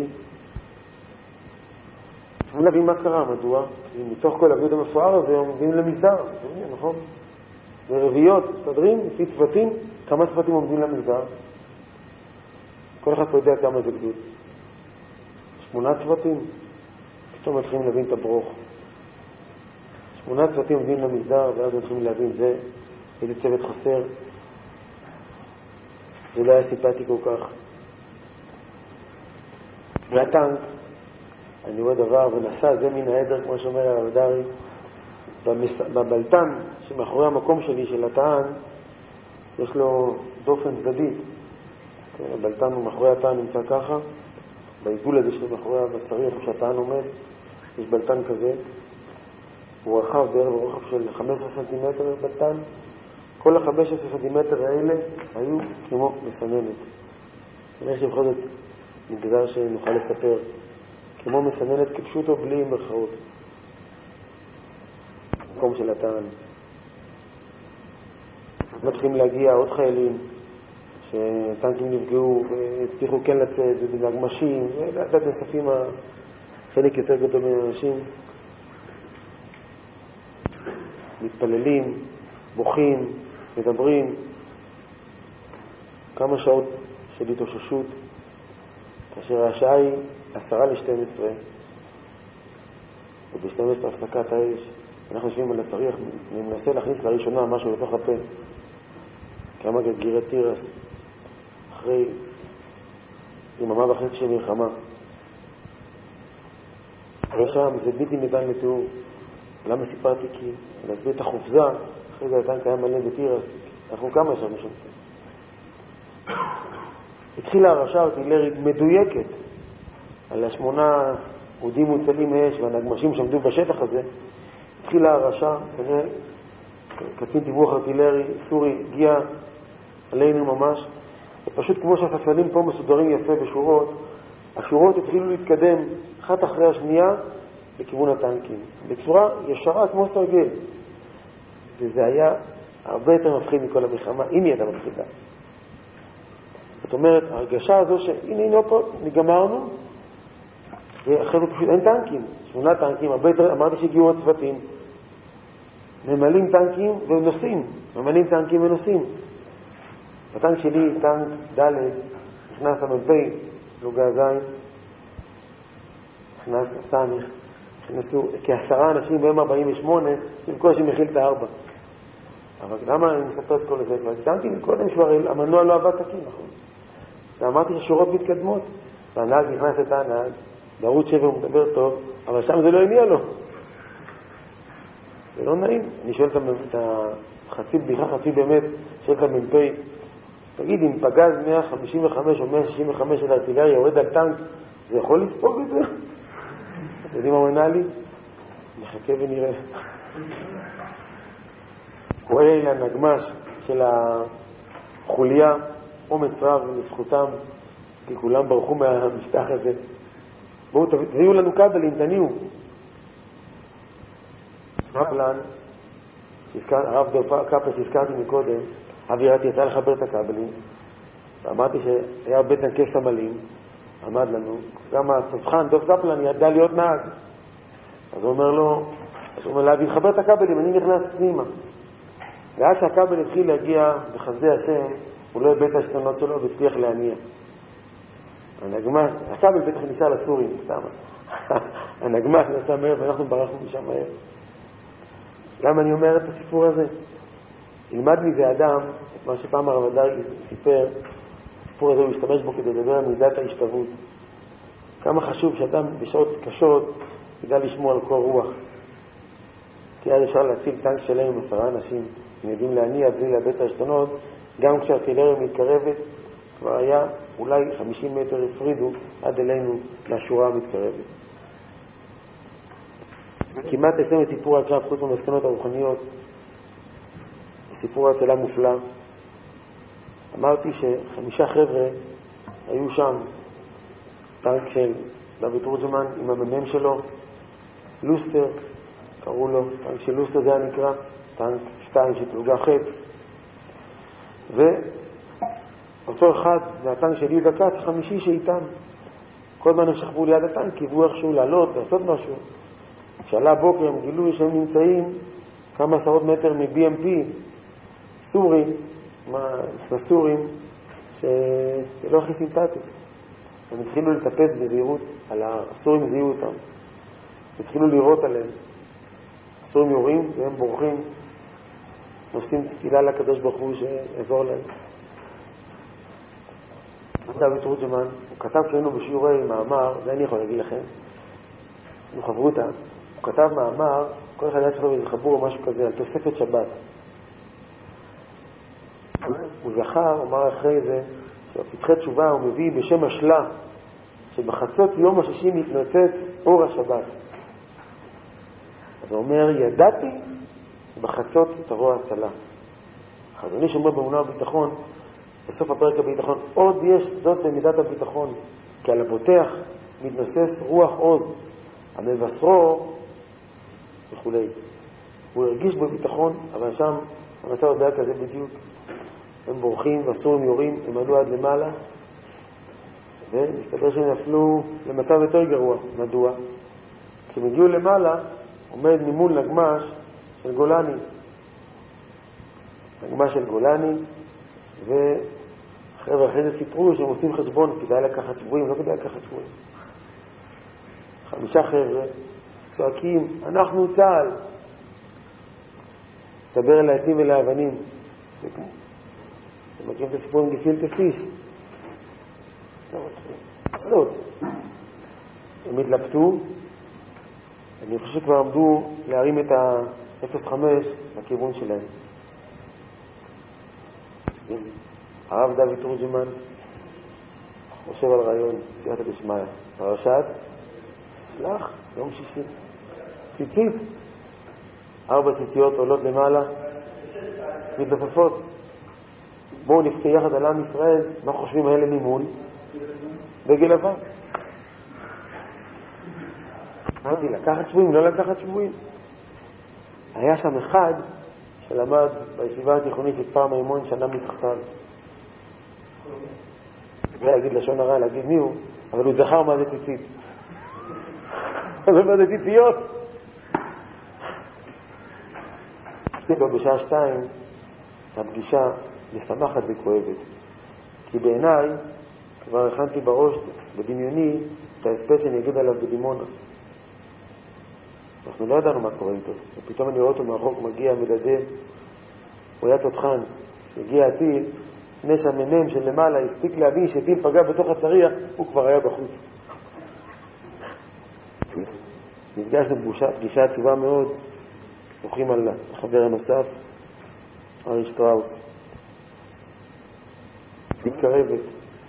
אני להבין מה קרה, מדוע? כי מתוך כל הגדוד המפואר הזה עומדים למסדר, נכון? ורביות, מסתדרים, לפי צוותים, כמה צוותים עומדים למסדר? כל אחד פה יודע כמה זה גדוד. 8 צוותים, פתאום מתחילים להבין את הברוך. 8 צוותים עומדים למסדר, ואז מתחילים להבין איזה צוות חסר. זה לא היה סיפטי כל כך. והטנק, אני רואה דבר, ונסע זה מן העדר, כמו שאומר הרב דרי, בבלטן שמאחורי המקום שלי של הטען, יש לו דופן צדדית. הבלטן הוא מאחורי הטען נמצא ככה, בעיגול הזה שמאחורי הבצרי, איפה שהטען עומד, יש בלטן כזה, הוא רחב בערך ברוחב של 15 סנטימטר בלטן. כל ה-15 סנטימטר האלה היו כמו מסננת. אני חושב שבכל זאת נגזר שנוכל לספר, כמו מסננת כפשוטו בלי מרכאות. מקום של הטען. מתחילים להגיע עוד חיילים שטנקים נפגעו והצליחו כן לצאת, ובגמשים, ולאט נספים חלק יותר גדול מהאנשים. מתפללים, בוכים, מדברים. כמה שעות של התאוששות, כאשר השעה היא 11:50, וב-12 הפסקת האש. אנחנו יושבים על הצריח, אני מנסה להכניס לראשונה משהו לתוך הפה, כמה גרגירי תירס, אחרי יממה וחצי של מלחמה. ושם זה בלתי ניתן לתיאור. למה סיפרתי? כי להסביר את החופזה, אחרי זה הטנק היה מלא בתירס, אנחנו כמה ישבנו שם. התחילה הרעשה ארטילרית מדויקת על 8 אודים מוטלים מאש והנגמשים שעמדו בשטח הזה. התחילה הרעשה, קצין דיווח ארטילרי סורי הגיע עלינו ממש, ופשוט כמו שהספסלים פה מסודרים יפה בשורות, השורות התחילו להתקדם אחת אחרי השנייה לכיוון הטנקים, בצורה ישרה כמו סרגל. וזה היה הרבה יותר מפחיד מכל המלחמה, אם היא הייתה מפחידה. זאת אומרת, ההרגשה הזו שהנה פה, נגמרנו, ואחרי זה פשוט אין טנקים, 8 טנקים, הרבה יותר, אמרתי שהגיעו עוד צוותים, ממלאים טנקים ונוסעים, ממלאים טנקים ונוסעים. הטנק שלי, טנק ד', נכנס המ"פ, פלוגה זין, נכנס סמיך, נכנסו כ10 אנשים בהם 48, שבקושי מכיל את 4. אבל למה אני מספר את כל זה? כבר הקדמתי מקודם שהמנוע לא עבד תקין, נכון? ואמרתי שהשורות מתקדמות, והנהג נכנס את הנהג, בערוץ 7 הוא מדבר טוב, אבל שם זה לא הניע לו. זה לא נעים. אני שואל את החצי בדיחה, חצי באמת, שואל את המ"פ, תגיד, אם פגז 155 או 165 של הארטילריה יורד על טנק, זה יכול לספוג את זה? אתם יודעים מה הוא ענה לי? נחכה ונראה. קורא לנגמש של החוליה אומץ רב לזכותם, כי כולם ברחו מהמשטח הזה. בואו תביאו לנו כבלים, תניעו. קפלן, הרב דב קפלן שהזכרתי מקודם, אבירת יצא לחבר את הכבלים, ואמרתי שהיה הרבה טנקי סמלים, עמד לנו, גם התותחן דב קפלן ידע להיות נהג. אז הוא אומר להביא, חבר את הכבלים, אני נכנס פנימה. ועד שהכבל התחיל להגיע בחסדי השם, הוא לא הביא את השתנות שלו והצליח להניע. הנגמש, הכבל בטח נשאר לסורים, סתם. הנגמש נעשה מהר ואנחנו ברחנו משם מהר. למה אני אומר את הסיפור הזה? ילמד מזה אדם, את מה שפעם הרב אדרי סיפר, הסיפור הזה הוא השתמש בו כדי לדבר על מידת ההשתוות. כמה חשוב שאדם בשעות קשות ידע לשמוע על קור רוח. כי אז אפשר להציל טנק שלם עם 10 אנשים, הם יודעים להניע בלי לאבד את השתנות, גם כשהארטילריה מתקרבת, כבר היה אולי 50 מטר הפרידו עד אלינו מהשורה המתקרבת. כמעט נסיים את סיפור הקרב חוץ מהמסקנות הרוחניות, סיפור הצלה מופלא. אמרתי ש5 חבר'ה היו שם, טנק של דוד תורג'מן עם המ"מ שלו, לוסטר, קראו לו, טנק של לוסטר זה היה נקרא, טנק 2 של פלוגה ח', ואותו אחד מהטנק של יהודה כץ, 5 שאיתם. כל הזמן הם שכבו ליד הטנק, קיוו איכשהו לעלות, לעשות משהו. כשעלה הבוקר הם גילו שהם נמצאים כמה עשרות מטר מ-BMP, סורים, סורים, שזה לא הכי סימפטי. הם התחילו לטפס בזהירות, הסורים זיהו אותם. התחילו לירות עליהם. הסורים יורים והם בורחים, נושאים תפילה לקדוש ברוך הוא שיעזור להם. דוד תורג'מן, הוא כתב כשהיינו בשיעורי מאמר, זה אני יכול להגיד לכם, הוא חברותה, הוא כתב מאמר, כל אחד היה צריך איזה חבור או משהו כזה, על תוספת שבת. הוא זכר, אמר אחרי זה, שבפתחי תשובה הוא מביא בשם השלה, שבחצות יום השישי מתנוצץ אור השבת. אז הוא אומר, ידעתי שבחצות תבוא ההצלה. החזון איש אומר באמונה וביטחון, בסוף הפרק הביטחון, עוד יש זאת במידת הביטחון, כי על הבוטח מתנוסס רוח עוז, המבשרו וכו'. הוא הרגיש בביטחון, אבל שם המצב עוד היה כזה בדיוק. הם בורחים והסורים יורים, הם עלו עד למעלה, ומסתבר שהם נפלו למצב יותר גרוע. מדוע? כשהם הגיעו למעלה, עומד ממול נגמש של גולני. נגמש של גולני, ואחרי זה סיפרו שהם עושים חשבון, כדאי לקחת שבועים, לא כדאי לקחת שבועים. 5 חבר'ה צועקים, אנחנו צה"ל. דבר אל העצים ולאבנים. אתם מכירים את הסיפור עם גפילטע פיש? לא. הם התלבטו, אני חושב שכבר עמדו להרים את ה-05 לכיוון שלהם. הרב דוד תורג'מן חושב על רעיון, סייעתא דשמיא, פרשת שלח, יום שישי. ציצית, 4 ציציות עולות למעלה, מתנופפות. בואו נפתה יחד על עם ישראל, מה חושבים האלה ממול? דגל לבן. אמרתי, לקחת שבויים, לא לקחת שבויים. היה שם אחד שלמד בישיבה התיכונית של כפר מימון שנה מתחתיו. להגיד לשון הרע, להגיד מי הוא, אבל הוא זכר מה זה ציצית. מה זה ציציות? פתאום בשעה 2 הפגישה משמחת וכואבת. כי בעיניי כבר הכנתי בראש, בדמיוני, את ההספד שאני אגיד עליו בדימונה. אנחנו לא ידענו מה קורה איתו. ופתאום אני רואה אותו מהרחוק מגיע, מדדה. הוא היה תותחן. כשהגיע הטיל, נש הממם של למעלה הספיק להבין שטיל פגע בתוך הצריח, הוא כבר היה בחוץ. נפגשנו פגישה עצובה מאוד. הולכים על החבר הנוסף, ארי שטראוס. מתקרבת.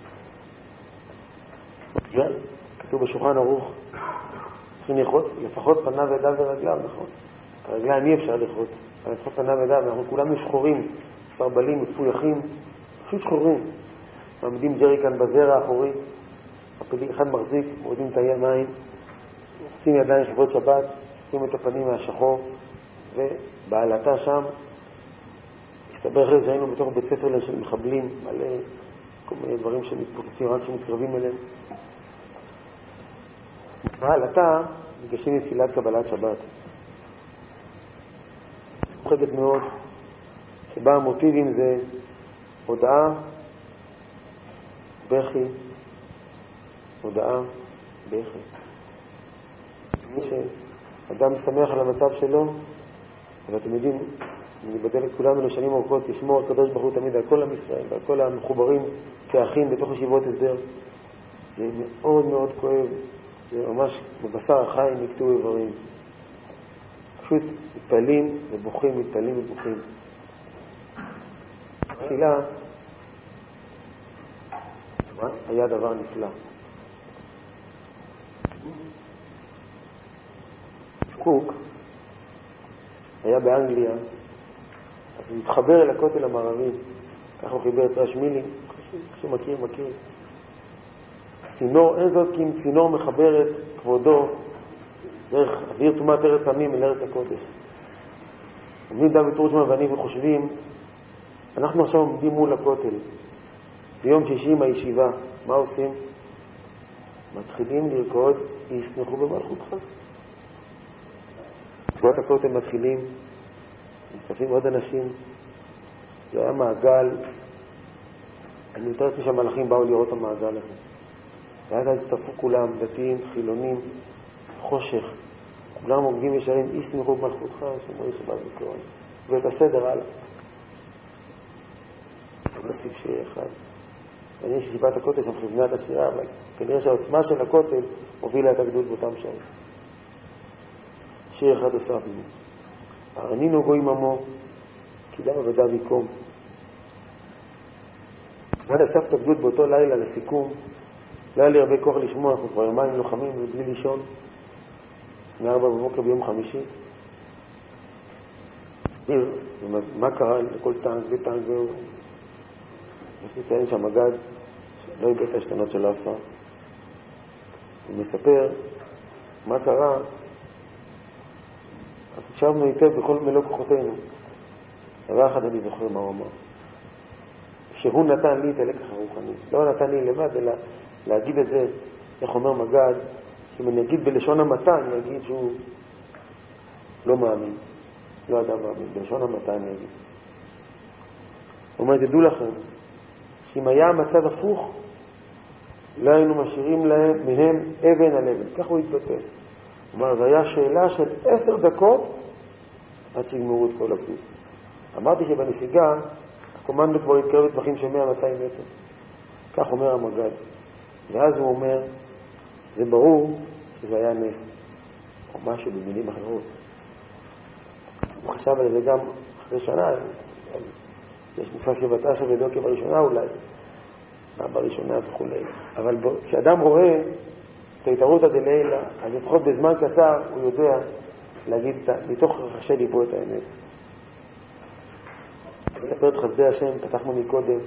כתוב בשולחן ערוך, צריכים לאכול לפחות פניו ידיו ורגליו, נכון? הרגליים אי אפשר לאכול, אבל לפחות פניו ידיו, אנחנו כולנו שחורים, סרבלים, מפויחים, פשוט שחורים. מעמידים ג'ריקן בזרע האחורי, אחד מחזיק, מורידים את המים, מוצאים ידיים לכבוד שבת, מוצאים את הפנים מהשחור, ובעלתה שם, הסתבר אחרי שהיינו בתוך בית ספר של מחבלים, מלא כל מיני דברים שמתפוצצים רק שמתקרבים אליהם. בעלתה ניגשים לתפילת קבלת שבת. מוחדת מאוד, שבה המוטיבים זה הודעה, בכי, הודעה, בכי. מי שאדם שמח על המצב שלו, אבל אתם יודעים, אני בדל את כולנו לשנים ארוכות, ישמור הקדוש ברוך הוא תמיד על כל עם ישראל ועל כל המחוברים כאחים בתוך ישיבות הסדר. זה מאוד מאוד כואב, זה ממש בבשר החי נקטעו איברים. פשוט מתפעלים ובוכים, מתפעלים ובוכים. תחילה היה דבר נפלא. קוק היה באנגליה, אז הוא התחבר אל הכותל המערבי, ככה הוא חיבר את רש מילי, שמכיר, מכיר. צינור, אין זאת כי אם צינור מחבר את כבודו דרך אוויר תומת ארץ עמים אל ארץ הקודש. עומדים דוד תורג'מן ואני וחושבים, אנחנו עכשיו עומדים מול הכותל, ביום שישי עם הישיבה, מה עושים? מתחילים לרקוד, ישמחו במלכותך. שבועות הכותל מתחילים, מסתפים עוד אנשים, זה היה מעגל, אני מתארתי שהמלאכים באו לראות את המעגל הזה. ואז הצטרפו כולם, דתיים, חילונים, חושך, כולם עומדים ישרים, ישמחו במלכותך, שמואל שבת וקוראים, ואת הסדר הלאה. נוסיף שיר אחד. אני ששיבת הכותל שם חבנה את השירה, אבל כנראה שהעוצמה של הכותל הובילה את הגדול באותם שרים. שיר אחד הוספנו. הרנינו גויים עמו, כי למה ודאו יקום. ועד אסף את הגדול באותו לילה לסיכום, לא היה לי הרבה כוח לשמוע, אנחנו כבר יומיים לוחמים ובלי לישון, מ-4 בבוקר ביום חמישי. מה קרה לכל טנק וטנק והוא? יש לציין שהמגד לא איבד את השתנות של אף פעם. הוא מספר מה קרה, אז הקשבנו היטב בכל מלוא כוחותינו. דבר אחד אני זוכר מה הוא אמר. שהוא נתן לי את הלקח הרוחני. לא נתן לי לבד, אלא להגיד את זה, איך אומר מגד, שאם אני אגיד בלשון המעטה, אני אגיד שהוא לא מאמין. לא אדם מאמין, בלשון המעטה אני אגיד. הוא אומר, תדעו לכם, שאם היה המצב הפוך, לא היינו משאירים להם מהם אבן על אבן. כך הוא התבטא. הוא אומר, זו היה שאלה של 10 דקות עד שיגמרו את כל הגדוד. אמרתי שבנסיגה, הקומנדו כבר התקרב לטווחים של 100-200 מטר. כך אומר המגד. ואז הוא אומר, זה ברור שזה היה נס. או משהו במילים אחרות. הוא חשב על זה גם אחרי שנה, יש מושג של בת אשר ודוקא בראשונה אולי, מה בראשונה וכו'. אבל כשאדם רואה את ההתערות הדלילה, אז לפחות בזמן קצר הוא יודע להגיד מתוך רחשי ליבו את האמת. לספר את חסדי השם, פתחנו מקודם,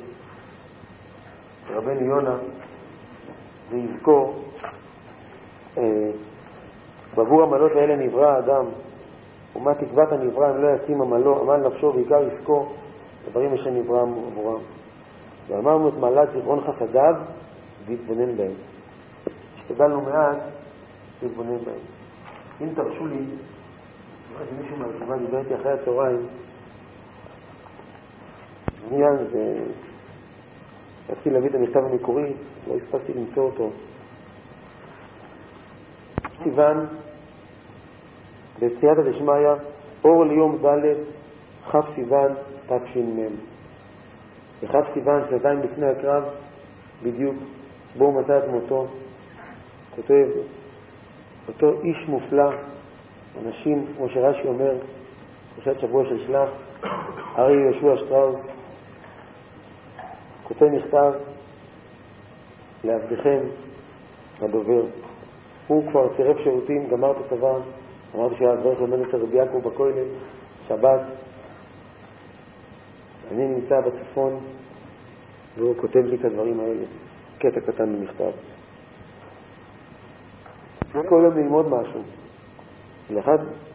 רבנו יונה, ויזכור בעבור המעלות האלה נברא האדם, ומה תקוות הנברא אם לא ישים עמל נפשו ועיקר עסקו דברים אשר נברא עבורם. ואמרנו את מעלת זיכרון חסדיו והתבונן בהם. השתדלנו מעט להתבונן בהם. אם תרשו לי, מישהו מהישיבה דיבר איתי אחרי הצהריים, עניין רציתי להביא את המכתב המקורי, לא הספקתי למצוא אותו. סיוון, בסייעתא דשמיא, אור ליום ד' כ' סיוון תש"מ. בכ' סיוון, שנתיים לפני הקרב, בדיוק, בו הוא מצא את מותו, כותב, אותו איש מופלא, אנשים, כמו שרש"י אומר, פרשת שבוע של שלח, ארי יהושע שטראוס, כותב מכתב לעבדיכם, לדובר. הוא כבר צירף שירותים, גמר את הצבא, אמרתי שהיה דרך ללמד אצל רבי יעקב בכולל, שבת. אני נמצא בצפון, והוא כותב לי את הדברים האלה, קטע קטן במכתב. כל יום ללמוד משהו. לאחד,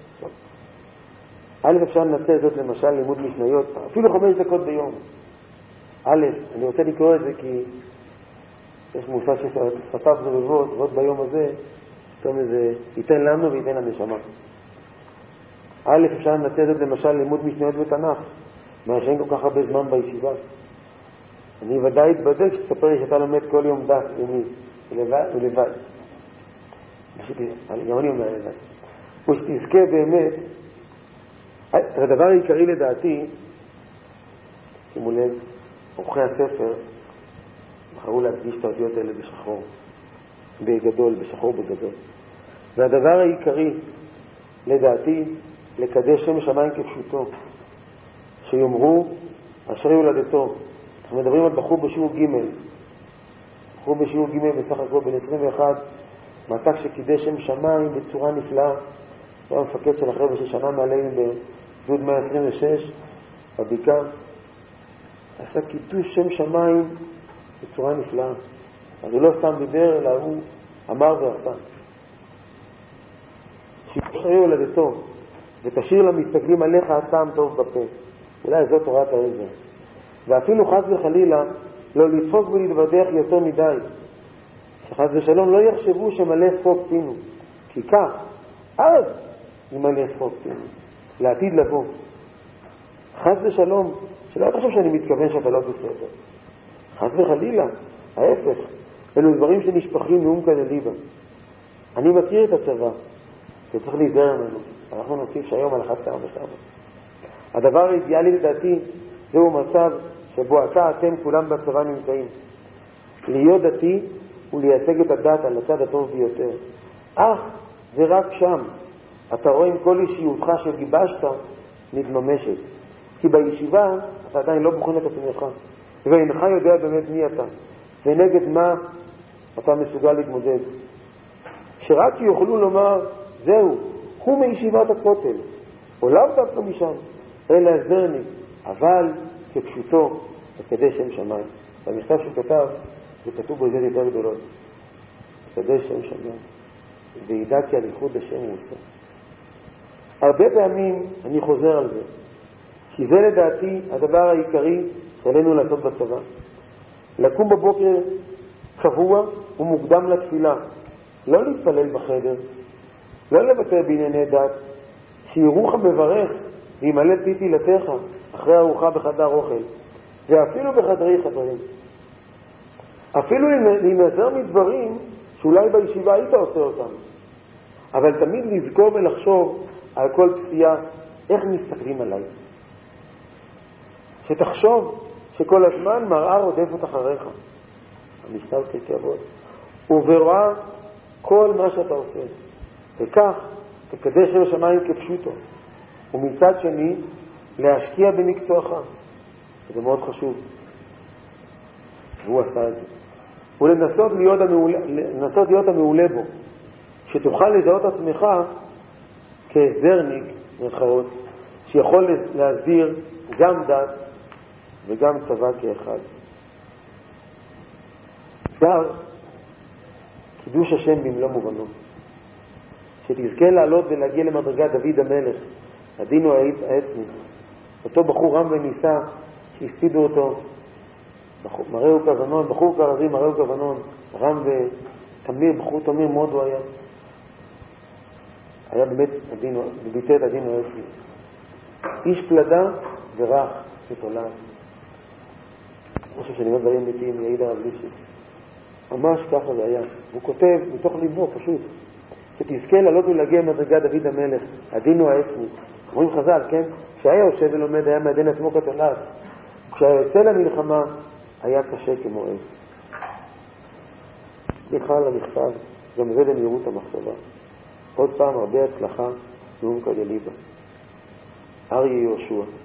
א', אפשר לנצל זאת למשל לימוד משניות, אפילו 5 דקות ביום. א', אני רוצה לקרוא את זה כי יש מושג ששפתיו זובבות, ועוד ביום הזה, פתאום איזה ייתן לנו וייתן לנשמה. א', אפשר לנצל זאת למשל לימוד משניות בתנ"ך, מה שאין כל כך הרבה זמן בישיבה. אני ודאי אתבדק שתספר לי שאתה לומד כל יום דף יומי, ולבד. גם אני אומר לבד. ושתזכה באמת, הדבר העיקרי לדעתי, שימו לב, עורכי הספר בחרו להקדיש את האותיות האלה בשחור, בגדול, בשחור בגדול. והדבר העיקרי לדעתי, לקדש שם שמיים כפשוטו, שיאמרו אשרי הולדתו. אנחנו מדברים על בחור בשיעור ג', בחור בשיעור ג' בסך הכל בן 21, מעתק שקידש שם שמיים בצורה נפלאה. הוא המפקד של החבר'ה ששנה מעלינו בגדוד 126 בבקעה, עשה קידוש שם שמיים בצורה נפלאה. אז הוא לא סתם דיבר, אלא הוא אמר ועשה. שאשרי הולדתו ותשאיר למסתכלים עליך הטעם טוב בפה. אולי זאת תורת העזר. ואפילו חס וחלילה לא לדפוק ולהתבדח יותר מדי, שחס ושלום לא יחשבו שמלא שחוק פינו, כי כך אז ימלא שחוק פינו לעתיד לבוא. חס ושלום שלא תחשוב שאני מתכוון שאתה לא בסדר, חס וחלילה, ההפך, אלו דברים שנשפכים נאום כדליבה. אני מכיר את הצבא וצריך להיזהר ממנו. אנחנו נוסיף שהיום על אחת כמה וכמה. הדבר האידיאלי לדעתי זהו מצב שבו אתם כולם בצבא נמצאים. להיות דתי ולייצג את הדת על הצד הטוב ביותר. אך ורק שם אתה רואה עם כל אישיותך שגיבשת מתממשת. כי בישיבה אתה עדיין לא בוחן את עצמך, ואינך יודע באמת מי אתה ונגד מה אתה מסוגל להתמודד. שרק יוכלו לומר זהו, הוא מישיבת הכותל, או לאו דווקא משם, אלא הסברני, אבל כפשוטו לקדש שם שמיים. במכתב שכתב זה כתוב בו יותר גדולות, לקדש שם שמיים, וידע כי על ייחוד השם הוא עושה. הרבה פעמים אני חוזר על זה, כי זה לדעתי הדבר העיקרי שעלינו לעשות בצבא. לקום בבוקר קבוע ומוקדם לתפילה, לא להתפלל בחדר, לא לבטא בענייני דת, שירוך מברך וימלא פי תהילתך אחרי ארוחה בחדר אוכל, ואפילו בחדרי חדרים. אפילו להימזר מדברים שאולי בישיבה היית עושה אותם, אבל תמיד לזכור ולחשוב על כל פסיעה, איך מסתכלים עליי. שתחשוב שכל הזמן מראה רודפת אחריך. המשנה פרקי אבות. ובראה כל מה שאתה עושה. וכך תקדש שם שמיים כפשוטו. ומצד שני, להשקיע במקצועך. זה מאוד חשוב. והוא עשה את זה. ולנסות להיות המעולה בו. שתוכל לזהות עצמך כהסדרניק, מרכאות, שיכול להסדיר גם דת וגם צבא כאחד. דר קידוש השם במלוא מובנו. שתזכה לעלות ולהגיע למדרגת דוד המלך. הדין הוא העצמי. אותו בחור רם וניסה שהספידו אותו, מראהו כוונון, בחור כרזי מראהו כוונון, רם ותמיר, בחור תמיר מאוד הוא היה באמת הדין, ביטא את הדין הוא העצמי. איש פלדה ורך ותולד. משהו שאני אומר דברים אמיתיים, יעיד הרב ליפשיץ. ממש ככה זה היה. הוא כותב מתוך ליבו פשוט, שתזכה לעלות ולהגיע למדרגת דוד המלך. הדין הוא העצמי. אומרים חז"ל, כן? כשהיה יושב ולומד היה מעדן עצמו כתולד. כשהיה יוצא למלחמה היה קשה כמו עץ. בכלל למכתב, גם זה במהירות המחשבה. עוד פעם הרבה הצלחה, נאום כדליבה. אריה יהושע.